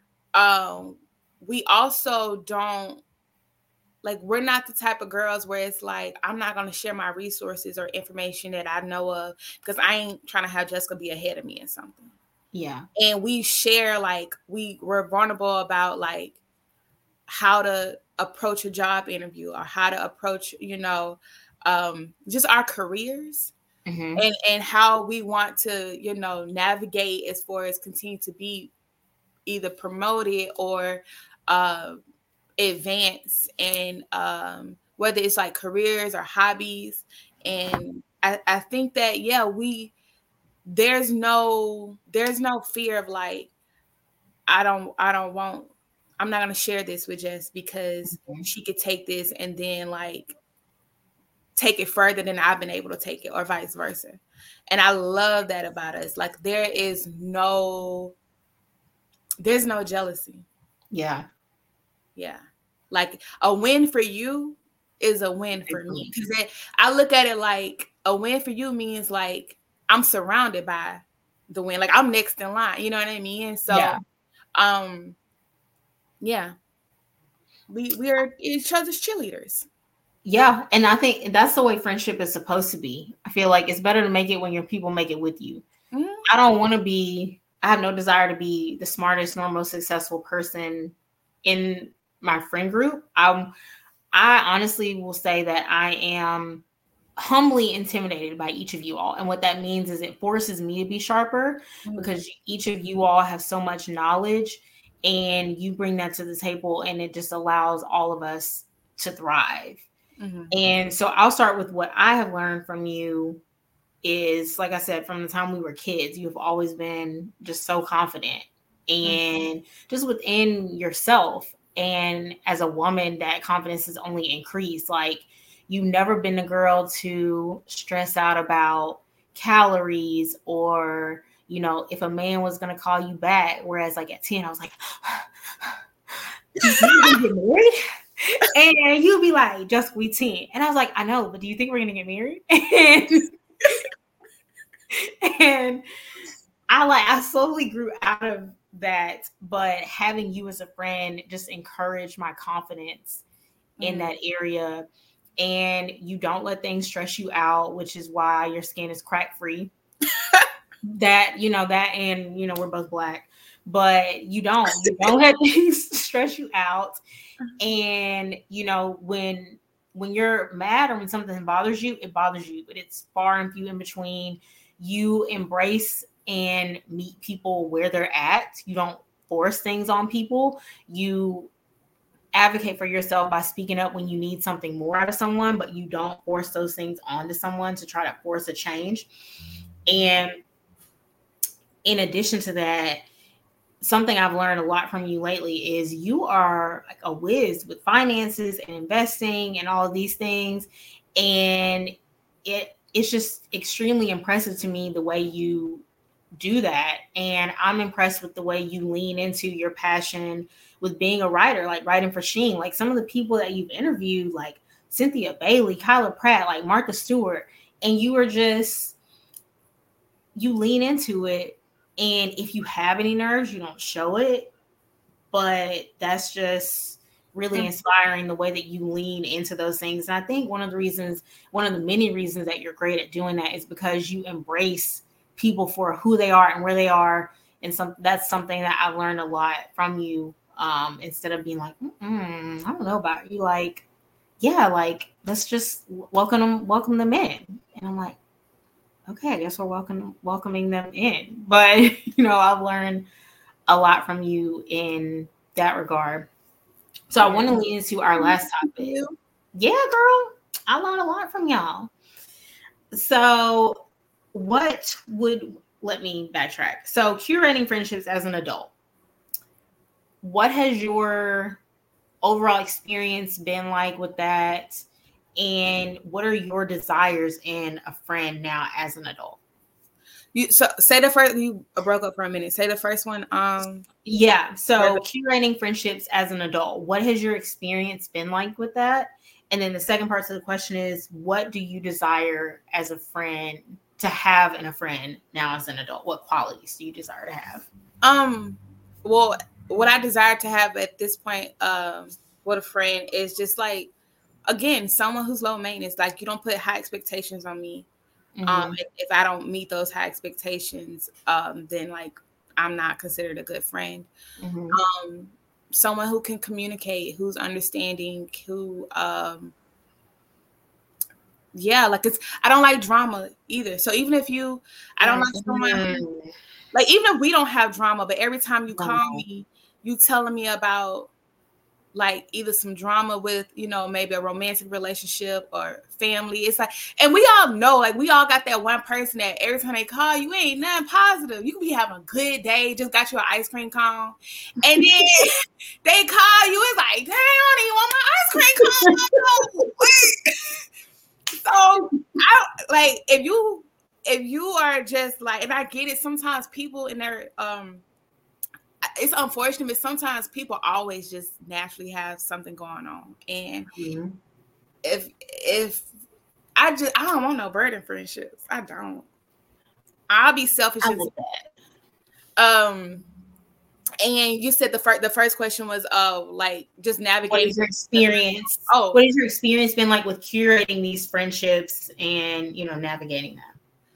um, we also don't, like, we're not the type of girls where it's like, I'm not going to share my resources or information that I know of because I ain't trying to have Jessica be ahead of me in something. Yeah. And we share, like, we, we're vulnerable about, like, how to approach a job interview or how to approach, you know, um, just our careers mm-hmm. and, and how we want to, you know, navigate as far as continue to be either promoted or uh, advance and um, whether it's like careers or hobbies. And I, I think that, yeah, we, there's no, there's no fear of like, I don't, I don't want, I'm not going to share this with Jess because mm-hmm. she could take this and then like take it further than I've been able to take it or vice versa. And I love that about us. Like there is no, there's no jealousy. Yeah. Yeah. Like a win for you is a win for me. Because I look at it like a win for you means like I'm surrounded by the win. Like I'm next in line. You know what I mean? So, yeah. um, yeah. we we are each other's cheerleaders. Yeah, and I think that's the way friendship is supposed to be. I feel like it's better to make it when your people make it with you. Mm-hmm. I don't want to be, I have no desire to be the smartest nor most successful person in my friend group. I'm, I honestly will say that I am humbly intimidated by each of you all. And what that means is it forces me to be sharper mm-hmm. because each of you all have so much knowledge and you bring that to the table, and it just allows all of us to thrive. Mm-hmm. And so I'll start with what I have learned from you is, like I said, from the time we were kids, you've always been just so confident and mm-hmm. just within yourself. And as a woman, that confidence has only increased. Like, you've never been a girl to stress out about calories or, you know, if a man was going to call you back. Whereas like at ten, I was like, you gonna get married? And you'd be like, just we ten. And I was like, I know, but do you think we're going to get married? And, and I like, I slowly grew out of that, but having you as a friend just encouraged my confidence mm-hmm. in that area. And you don't let things stress you out, which is why your skin is crack free. that, you know, that, and, you know, we're both Black, but you don't, you don't let things stress you out. And, you know, when, when you're mad or when something bothers you, it bothers you, but it's far and few in between. You embrace and meet people where they're at. You don't force things on people. You advocate for yourself by speaking up when you need something more out of someone, but you don't force those things onto someone to try to force a change. And in addition to that, something I've learned a lot from you lately is you are like a whiz with finances and investing and all of these things. And it it's just extremely impressive to me the way you do that. And I'm impressed with the way you lean into your passion with being a writer, like writing for Shein. Like some of the people that you've interviewed, like Cynthia Bailey, Kyla Pratt, like Martha Stewart, and you are just, you lean into it. And if you have any nerves, you don't show it. But that's just really inspiring, the way that you lean into those things. And I think one of the reasons, one of the many reasons that you're great at doing that is because you embrace people for who they are and where they are. And some, that's something that I've learned a lot from you. Um, instead of being like, I don't know about you, like, yeah, like, let's just welcome them, welcome them in. And I'm like, okay, I guess we're welcome, welcoming them in. But, you know, I've learned a lot from you in that regard. So I want to lead into our last topic. Yeah, girl, I learned a lot from y'all. So what would, let me backtrack. So curating friendships as an adult. What has your overall experience been like with that? And what are your desires in a friend now as an adult? You so say the first, you broke up for a minute. Say the first one. Um yeah. So curating friendships as an adult. What has your experience been like with that? And then the second part of the question is, what do you desire as a friend to have in a friend now as an adult? What qualities do you desire to have? Um, well, what I desire to have at this point um, with a friend is just like, again, someone who's low maintenance. Like, you don't put high expectations on me. Mm-hmm. Um, if I don't meet those high expectations, um, then like I'm not considered a good friend. Mm-hmm. Um, someone who can communicate, who's understanding, who, um, yeah, like it's, I don't like drama either. So even if you, I don't like someone who, like, even if we don't have drama, but every time you call mm-hmm. me, you telling me about like either some drama with, you know, maybe a romantic relationship or family. It's like, and we all know, like, we all got that one person that every time they call you, ain't nothing positive. You can be having a good day, just got you an ice cream cone, and then they call you, it's like, damn, I don't even want my ice cream cone. So, I, like, if you, if you are just like, and I get it, sometimes people in their, um, it's unfortunate, but sometimes people always just naturally have something going on. And mm-hmm. if if I just I don't want no burden friendships. I don't. I'll be selfish as that. Um And you said the first the first question was, oh, like just navigating. What is your experience? Oh, what has your experience been like with curating these friendships and, you know, navigating them?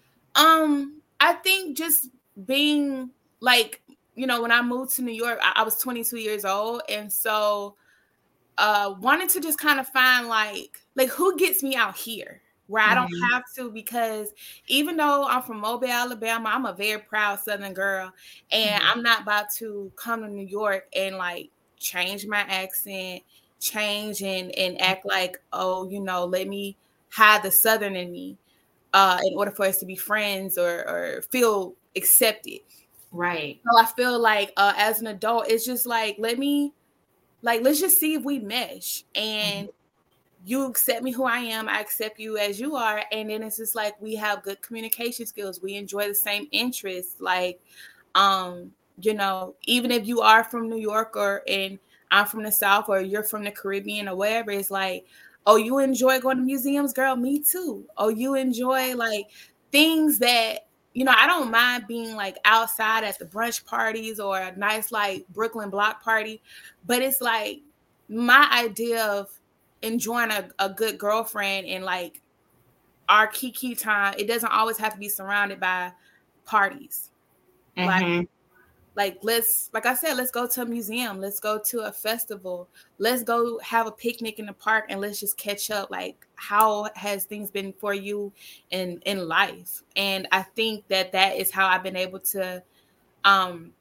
Um, I think just being like, you know, when I moved to New York, I, I was twenty-two years old, and so uh, wanted to just kind of find like like who gets me out here. Where I don't mm-hmm. have to, because even though I'm from Mobile, Alabama, I'm a very proud Southern girl, and mm-hmm. I'm not about to come to New York and like change my accent, change and, and act like, oh, you know, let me hide the Southern in me uh, in order for us to be friends or, or feel accepted. Right. So I feel like uh, as an adult, it's just like, let me, like, let's just see if we mesh. And mm-hmm. you accept me who I am, I accept you as you are. And then it's just like, we have good communication skills. We enjoy the same interests. Like, um, you know, even if you are from New York or and I'm from the South, or you're from the Caribbean or wherever, it's like, oh, you enjoy going to museums, girl, me too. Oh, you enjoy like things that, you know, I don't mind being like outside at the brunch parties or a nice like Brooklyn block party, but it's like my idea of enjoying a, a good girlfriend and like our kiki time, it doesn't always have to be surrounded by parties. Mm-hmm. Like, like let's, like I said, let's go to a museum. Let's go to a festival. Let's go have a picnic in the park and let's just catch up. Like, how has things been for you in, in life? And I think that that is how I've been able to um,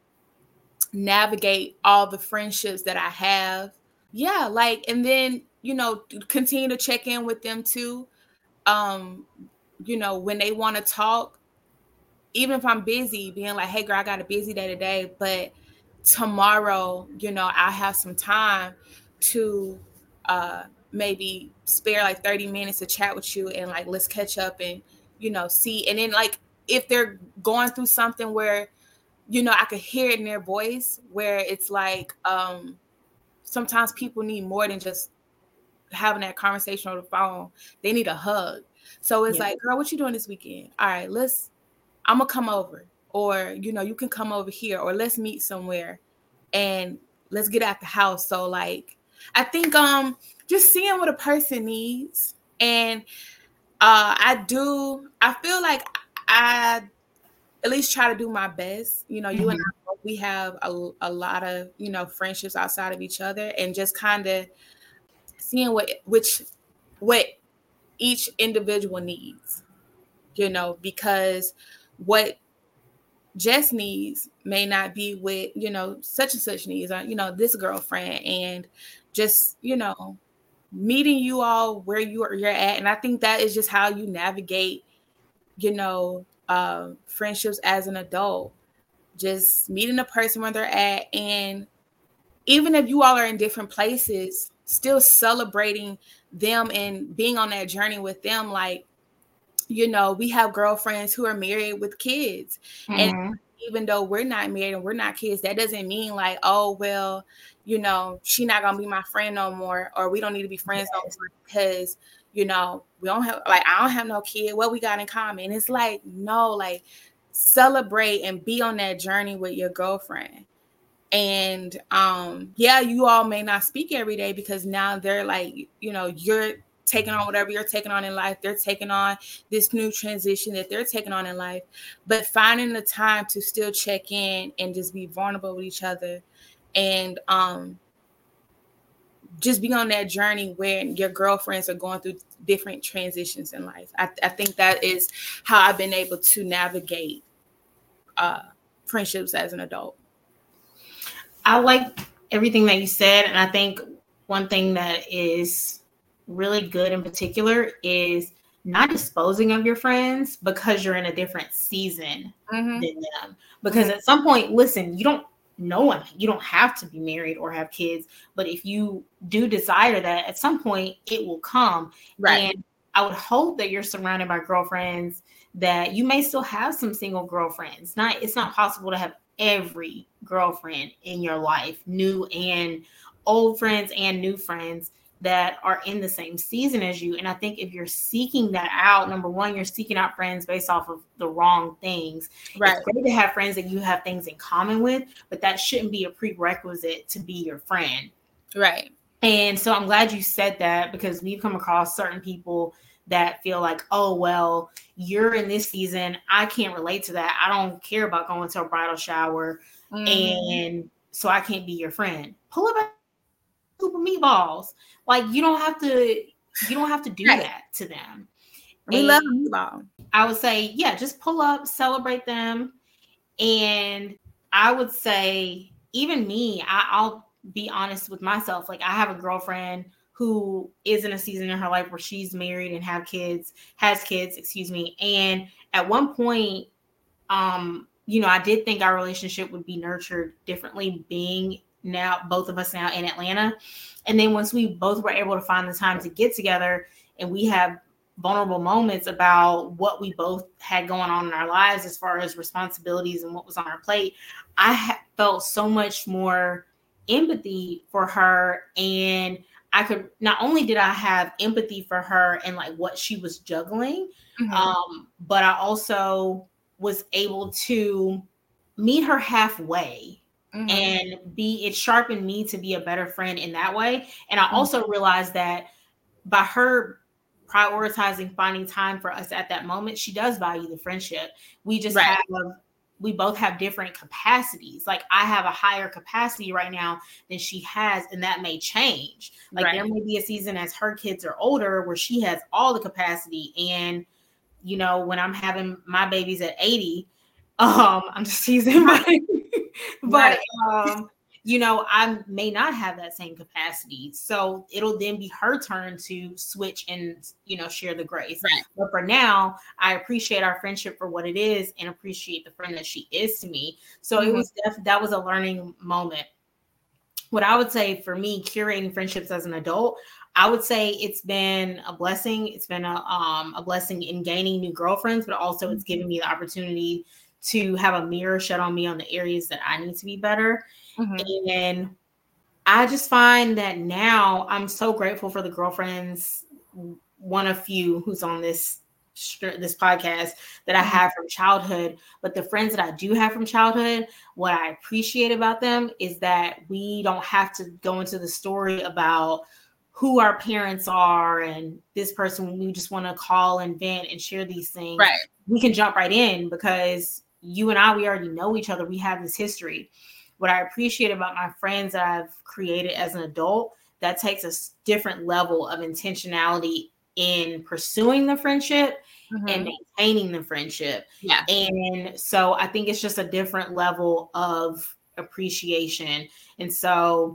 navigate all the friendships that I have. Yeah. Like, and then, you know, continue to check in with them too. Um, you know, when they want to talk, even if I'm busy, being like, hey girl, I got a busy day today, but tomorrow, you know, I have some time to uh, maybe spare like thirty minutes to chat with you and like, let's catch up and, you know, see. And then like, if they're going through something where, you know, I could hear it in their voice where it's like, um, sometimes people need more than just having that conversation on the phone. They need a hug. So it's yeah. like, girl, what you doing this weekend? All right, let's, I'm gonna come over, or, you know, you can come over here, or let's meet somewhere and let's get out the house. So like, I think, um, just seeing what a person needs. And, uh, I do, I feel like I at least try to do my best. You know, mm-hmm. you and I, we have a, a lot of, you know, friendships outside of each other, and just kind of seeing what, which, what each individual needs, you know, because what Jess needs may not be what, you know, such and such needs, or, you know, this girlfriend, and just, you know, meeting you all where you are, you're at. And I think that is just how you navigate, you know, uh, friendships as an adult, just meeting a person where they're at. And even if you all are in different places, still celebrating them and being on that journey with them. Like, you know, we have girlfriends who are married with kids. Mm-hmm. And even though we're not married and we're not kids, that doesn't mean like, oh, well, you know, she's not going to be my friend no more, or we don't need to be friends yes. no more because, you know, we don't have, like, I don't have no kid. What we got in common? It's like, no, like, celebrate and be on that journey with your girlfriend. And um, yeah, you all may not speak every day because now they're like, you know, you're taking on whatever you're taking on in life. They're taking on this new transition that they're taking on in life, but finding the time to still check in and just be vulnerable with each other, and um, just be on that journey where your girlfriends are going through different transitions in life. I, I think that is how I've been able to navigate uh, friendships as an adult. I like everything that you said. And I think one thing that is really good in particular is not disposing of your friends because you're in a different season mm-hmm. than them. Because mm-hmm. at some point, listen, you don't no one, you don't have to be married or have kids. But if you do desire that, at some point it will come. Right. And I would hope that you're surrounded by girlfriends that you may still have some single girlfriends. Not, it's not possible to have every girlfriend in your life, new and old friends and new friends. that are in the same season as you. And I think if you're seeking that out, number one, you're seeking out friends based off of the wrong things. Right. It's great to have friends that you have things in common with, but that shouldn't be a prerequisite to be your friend. Right. And so I'm glad you said that, because we've come across certain people that feel like, oh, well, you're in this season, I can't relate to that. I don't care about going to a bridal shower. Mm. And so I can't be your friend. Pull up a scoop of meatballs. Like, you don't have to, you don't have to do right. that to them. We and love a meatball. I would say, yeah, just pull up, celebrate them. And I would say, even me, I, I'll be honest with myself. Like, I have a girlfriend who is in a season in her life where she's married and have kids, has kids, excuse me. And at one point, um, you know, I did think our relationship would be nurtured differently, being now both of us now in Atlanta. And then once we both were able to find the time to get together and we have vulnerable moments about what we both had going on in our lives as far as responsibilities and what was on our plate, I ha- felt so much more empathy for her. And I could, not only did I have empathy for her and like what she was juggling, mm-hmm. um, but I also was able to meet her halfway. Mm-hmm. And be, it sharpened me to be a better friend in that way. And I also mm-hmm. realized that by her prioritizing finding time for us at that moment, she does value the friendship. We just right. have, we both have different capacities. Like, I have a higher capacity right now than she has, and that may change. Like right. there may be a season as her kids are older where she has all the capacity. And, you know, when I'm having my babies at eighty, um, I'm just teasing, but, but um, you know, I may not have that same capacity. So it'll then be her turn to switch and, you know, share the grace. Right. But for now, I appreciate our friendship for what it is and appreciate the friend that she is to me. So mm-hmm. it was def- that was a learning moment. What I would say for me, curating friendships as an adult, I would say it's been a blessing. It's been a um, a blessing in gaining new girlfriends, but also it's given me the opportunity to have a mirror shed on me on the areas that I need to be better. Mm-hmm. And I just find that now I'm so grateful for the girlfriends, one of few who's on this this podcast that I have from childhood. But the friends that I do have from childhood, what I appreciate about them is that we don't have to go into the story about who our parents are and this person. We just want to call and vent and share these things. Right. We can jump right in because you and I, we already know each other. We have this history. What I appreciate about my friends that I've created as an adult, that takes a different level of intentionality in pursuing the friendship mm-hmm. and maintaining the friendship. Yeah. And so I think it's just a different level of appreciation. And so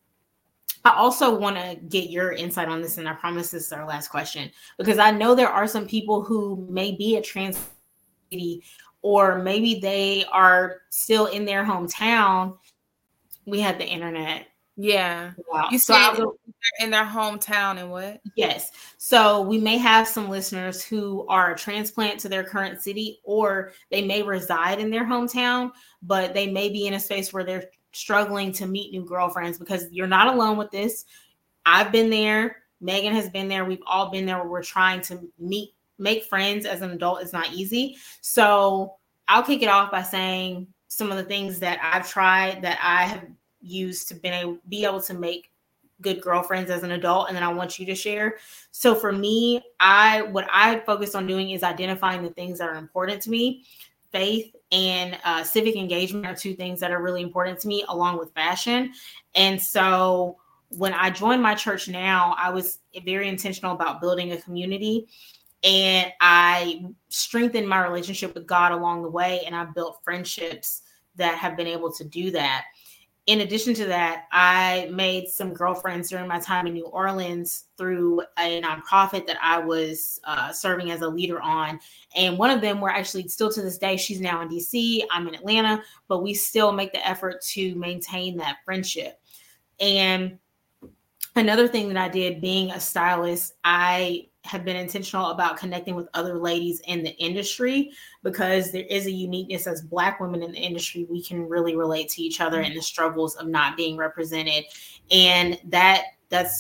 I also want to get your insight on this, and I promise this is our last question, because I know there are some people who may be a trans city, or maybe they are still in their hometown. We had the internet. Yeah. Wow. You so said was, in their hometown and what? Yes. So we may have some listeners who are a transplant to their current city, or they may reside in their hometown, but they may be in a space where they're struggling to meet new girlfriends, because you're not alone with this. I've been there. Megan has been there. We've all been there where we're trying to meet make friends as an adult is not easy. So I'll kick it off by saying some of the things that I've tried that I have used to been able, be able to make good girlfriends as an adult. And then I want you to share. So for me, I, what I focus on doing is identifying the things that are important to me. Faith and uh, civic engagement are two things that are really important to me, along with fashion. And so when I joined my church now, I was very intentional about building a community. And I strengthened my relationship with God along the way, and I built friendships that have been able to do that. In addition to that, I made some girlfriends during my time in New Orleans through a nonprofit that I was uh, serving as a leader on. And one of them were actually still to this day, she's now in D C, I'm in Atlanta, but we still make the effort to maintain that friendship. And another thing that I did, being a stylist, I have been intentional about connecting with other ladies in the industry, because there is a uniqueness as Black women in the industry. We can really relate to each other in the struggles of not being represented. And that that's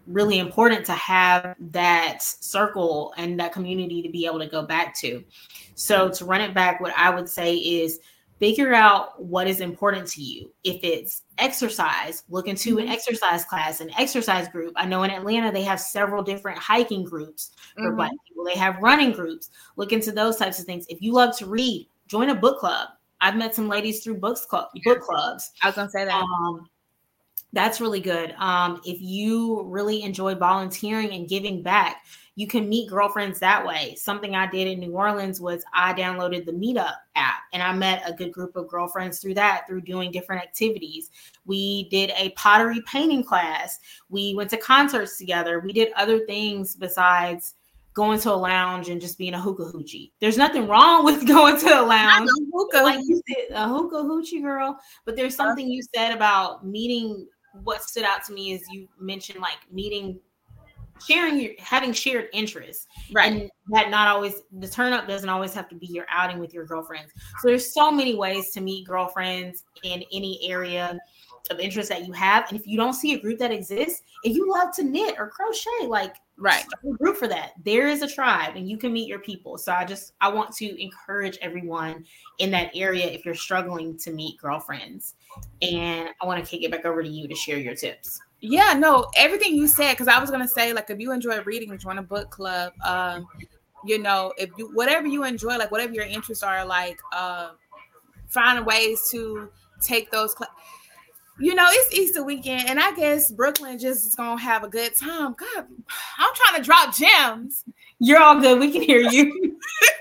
really important to have that circle and that community to be able to go back to. So to run it back, what I would say is figure out what is important to you. If it's exercise, look into an exercise class, an exercise group. I know in Atlanta, they have several different hiking groups for mm-hmm. Black people. They have running groups. Look into those types of things. If you love to read, join a book club. I've met some ladies through books club, book clubs. I was going to say that. Um, That's really good. Um, if you really enjoy volunteering and giving back, you can meet girlfriends that way. Something I did in New Orleans was I downloaded the Meetup app and I met a good group of girlfriends through that, through doing different activities. We did a pottery painting class. We went to concerts together. We did other things besides going to a lounge and just being a hookah hoochie. There's nothing wrong with going to a lounge. Hookah. Like you said, a hookah hoochie girl. But there's something you said about meeting. What stood out to me is you mentioned like meeting, sharing your, having shared interests, right? And that not always, the turn up doesn't always have to be your outing with your girlfriends. So there's so many ways to meet girlfriends in any area of interest that you have. And if you don't see a group that exists, if you love to knit or crochet, like right, start a group for that. There is a tribe and you can meet your people. So I just, I want to encourage everyone in that area if you're struggling to meet girlfriends. And I want to kick it back over to you to share your tips. Yeah, no, everything you said, because I was going to say, like, if you enjoy reading, join a book club. Um, you know, if you, whatever you enjoy, like, whatever your interests are, like, uh, find ways to take those cl- You know, it's Easter weekend, and I guess Brooklyn just is going to have a good time. God, I'm trying to drop gems. You're all good. We can hear you.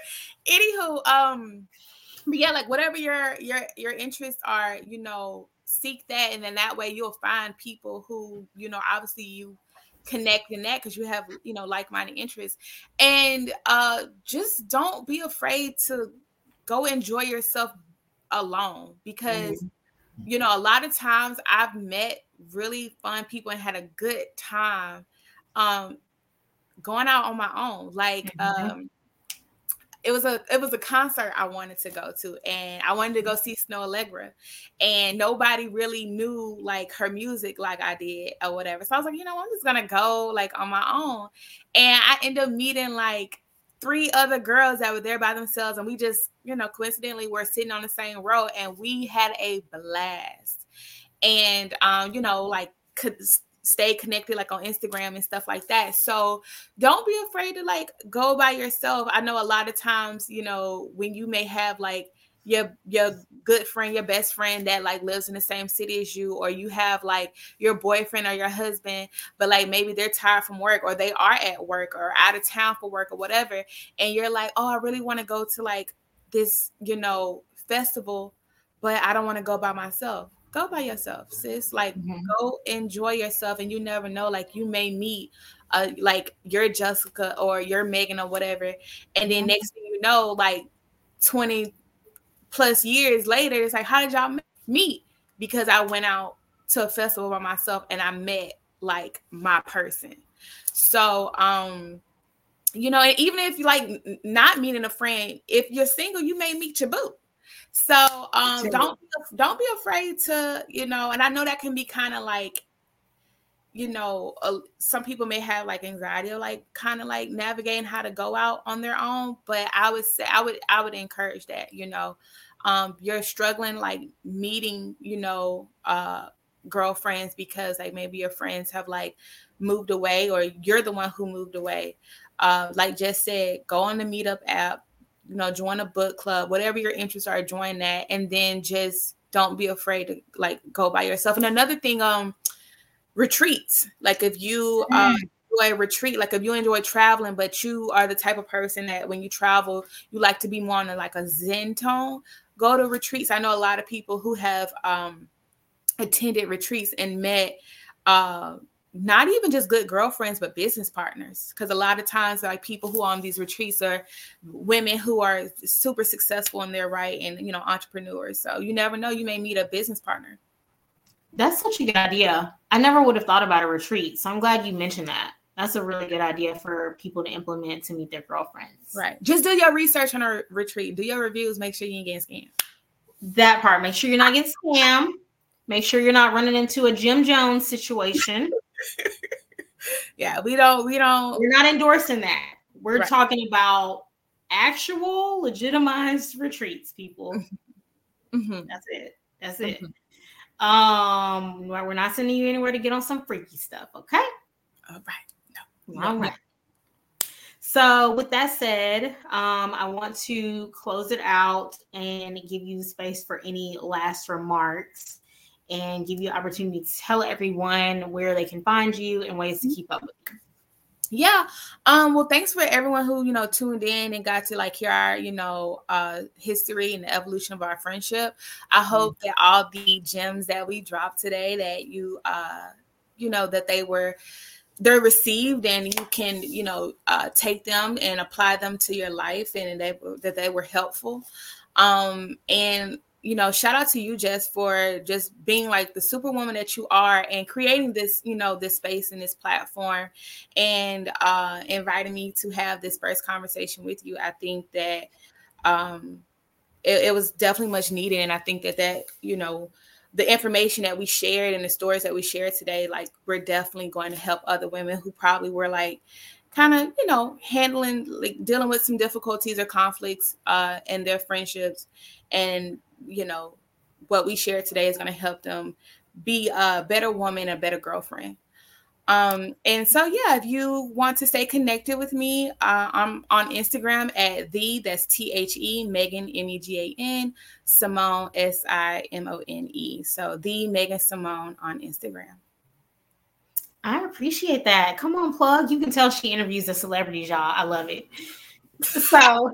Anywho, um, but yeah, like whatever your your your interests are, you know, seek that, and then that way you'll find people who, you know, obviously you connect in that because you have, you know, like-minded interests. And uh, just don't be afraid to go enjoy yourself alone because mm-hmm. you know, a lot of times I've met really fun people and had a good time um, going out on my own. Like, mm-hmm. um, it was a it was a concert I wanted to go to, and I wanted to go see Snow Allegra, and nobody really knew like her music like I did or whatever. So I was like, you know, I'm just gonna go like on my own, and I ended up meeting like three other girls that were there by themselves, and we just, you know, coincidentally were sitting on the same row, and we had a blast. And um, you know, like could stay connected like on Instagram and stuff like that. So don't be afraid to like go by yourself. I know a lot of times, you know, when you may have like your your good friend, your best friend that like lives in the same city as you, or you have like your boyfriend or your husband, but like maybe they're tired from work or they are at work or out of town for work or whatever. And you're like, oh, I really want to go to like this, you know, festival, but I don't want to go by myself. Go by yourself, sis. Like, mm-hmm. go enjoy yourself, and you never know. Like, you may meet, uh, like your Jessica or your Megan or whatever, and then next thing you know, like twenty plus years later, it's like, how did y'all meet? Because I went out to a festival by myself and I met like my person. So, um, you know, and even if you like not meeting a friend, if you're single, you may meet your boo. So um, don't don't be afraid to, you know, and I know that can be kind of like, you know, uh, some people may have like anxiety or like kind of like navigating how to go out on their own. But I would say I would I would encourage that, you know, um, you're struggling like meeting, you know, uh, girlfriends because like maybe your friends have like moved away or you're the one who moved away. Uh, like Jess said, go on the Meetup app. You know, join a book club, whatever your interests are, join that. And then just don't be afraid to like go by yourself. And another thing, um, retreats. Like if you uh, enjoy a retreat, like if you enjoy traveling, but you are the type of person that when you travel, you like to be more on a, like a Zen tone, go to retreats. I know a lot of people who have um, attended retreats and met uh, not even just good girlfriends, but business partners. Because a lot of times, like people who are on these retreats are women who are super successful in their right and, you know, entrepreneurs. So you never know, you may meet a business partner. That's such a good idea. I never would have thought about a retreat. So I'm glad you mentioned that. That's a really good idea for people to implement to meet their girlfriends. Right. Just do your research on a retreat. Do your reviews. Make sure you ain't getting scammed. That part. Make sure you're not getting scammed. Make sure you're not running into a Jim Jones situation. Yeah, we don't, we don't. We're not endorsing that. We're Right. talking about actual legitimized retreats, people. Mm-hmm. That's it. That's it. Mm-hmm. Um, we're not sending you anywhere to get on some freaky stuff, okay? All right. No. All right. So with that said, um, I want to close it out and give you space for any last remarks and give you an opportunity to tell everyone where they can find you and ways to keep up with you. Yeah. Um, well, thanks for everyone who, you know, tuned in and got to like hear our, you know, uh, history and the evolution of our friendship. I hope mm-hmm. that all the gems that we dropped today, that you, uh, you know, that they were, they're received and you can, you know, uh, take them and apply them to your life, and they, that they were helpful. Um, and, you know, shout out to you, Jess, for just being like the superwoman that you are and creating this, you know, this space and this platform and uh, inviting me to have this first conversation with you. I think that um, it, it was definitely much needed. And I think that that, you know, the information that we shared and the stories that we shared today, like we're definitely going to help other women who probably were like kind of, you know, handling, like dealing with some difficulties or conflicts uh, in their friendships. And, you know, what we shared today is going to help them be a better woman, a better girlfriend. Um, and so, yeah, if you want to stay connected with me, uh, I'm on Instagram at the, that's T H E, Megan, M E G A N, Simone, S I M O N E. So the Megan Simone on Instagram. I appreciate that. Come on, plug. You can tell she interviews the celebrities, y'all. I love it. So, so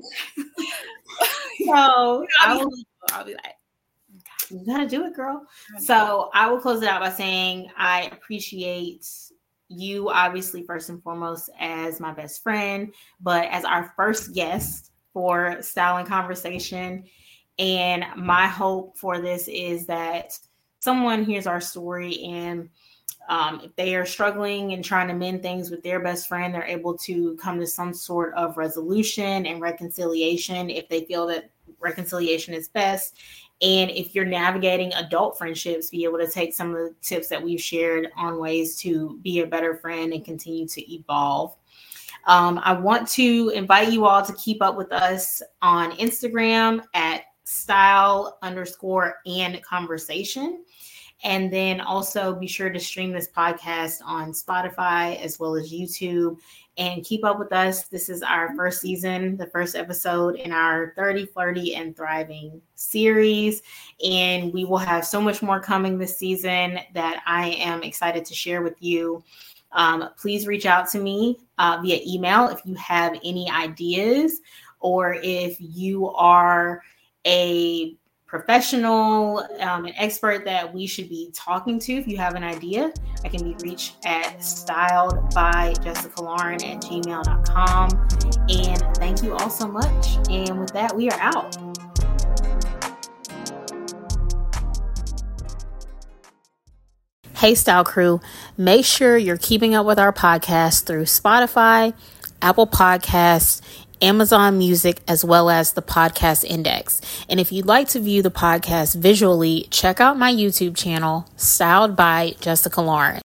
I'll, I be, will, I'll be like, you gotta do it, girl. So I will close it out by saying I appreciate you, obviously, first and foremost, as my best friend, but as our first guest for Style and Conversation. And my hope for this is that someone hears our story and um, if they are struggling and trying to mend things with their best friend, they're able to come to some sort of resolution and reconciliation if they feel that reconciliation is best. And if you're navigating adult friendships, be able to take some of the tips that we've shared on ways to be a better friend and continue to evolve. Um, I want to invite you all to keep up with us on Instagram at style underscore and conversation. And then also be sure to stream this podcast on Spotify as well as YouTube and keep up with us. This is our first season, the first episode in our thirty, Flirty, and Thriving series. And we will have so much more coming this season that I am excited to share with you. Um, please reach out to me uh, via email if you have any ideas or if you are a professional, um, an expert that we should be talking to. If you have an idea, I can be reached at styled by Jessica Lauren at gmail dot com. And thank you all so much. And with that, we are out. Hey, Style Crew, make sure you're keeping up with our podcast through Spotify, Apple Podcasts, Amazon Music, as well as the Podcast Index. And if you'd like to view the podcast visually, check out my YouTube channel, Styled by Jessica Lauren.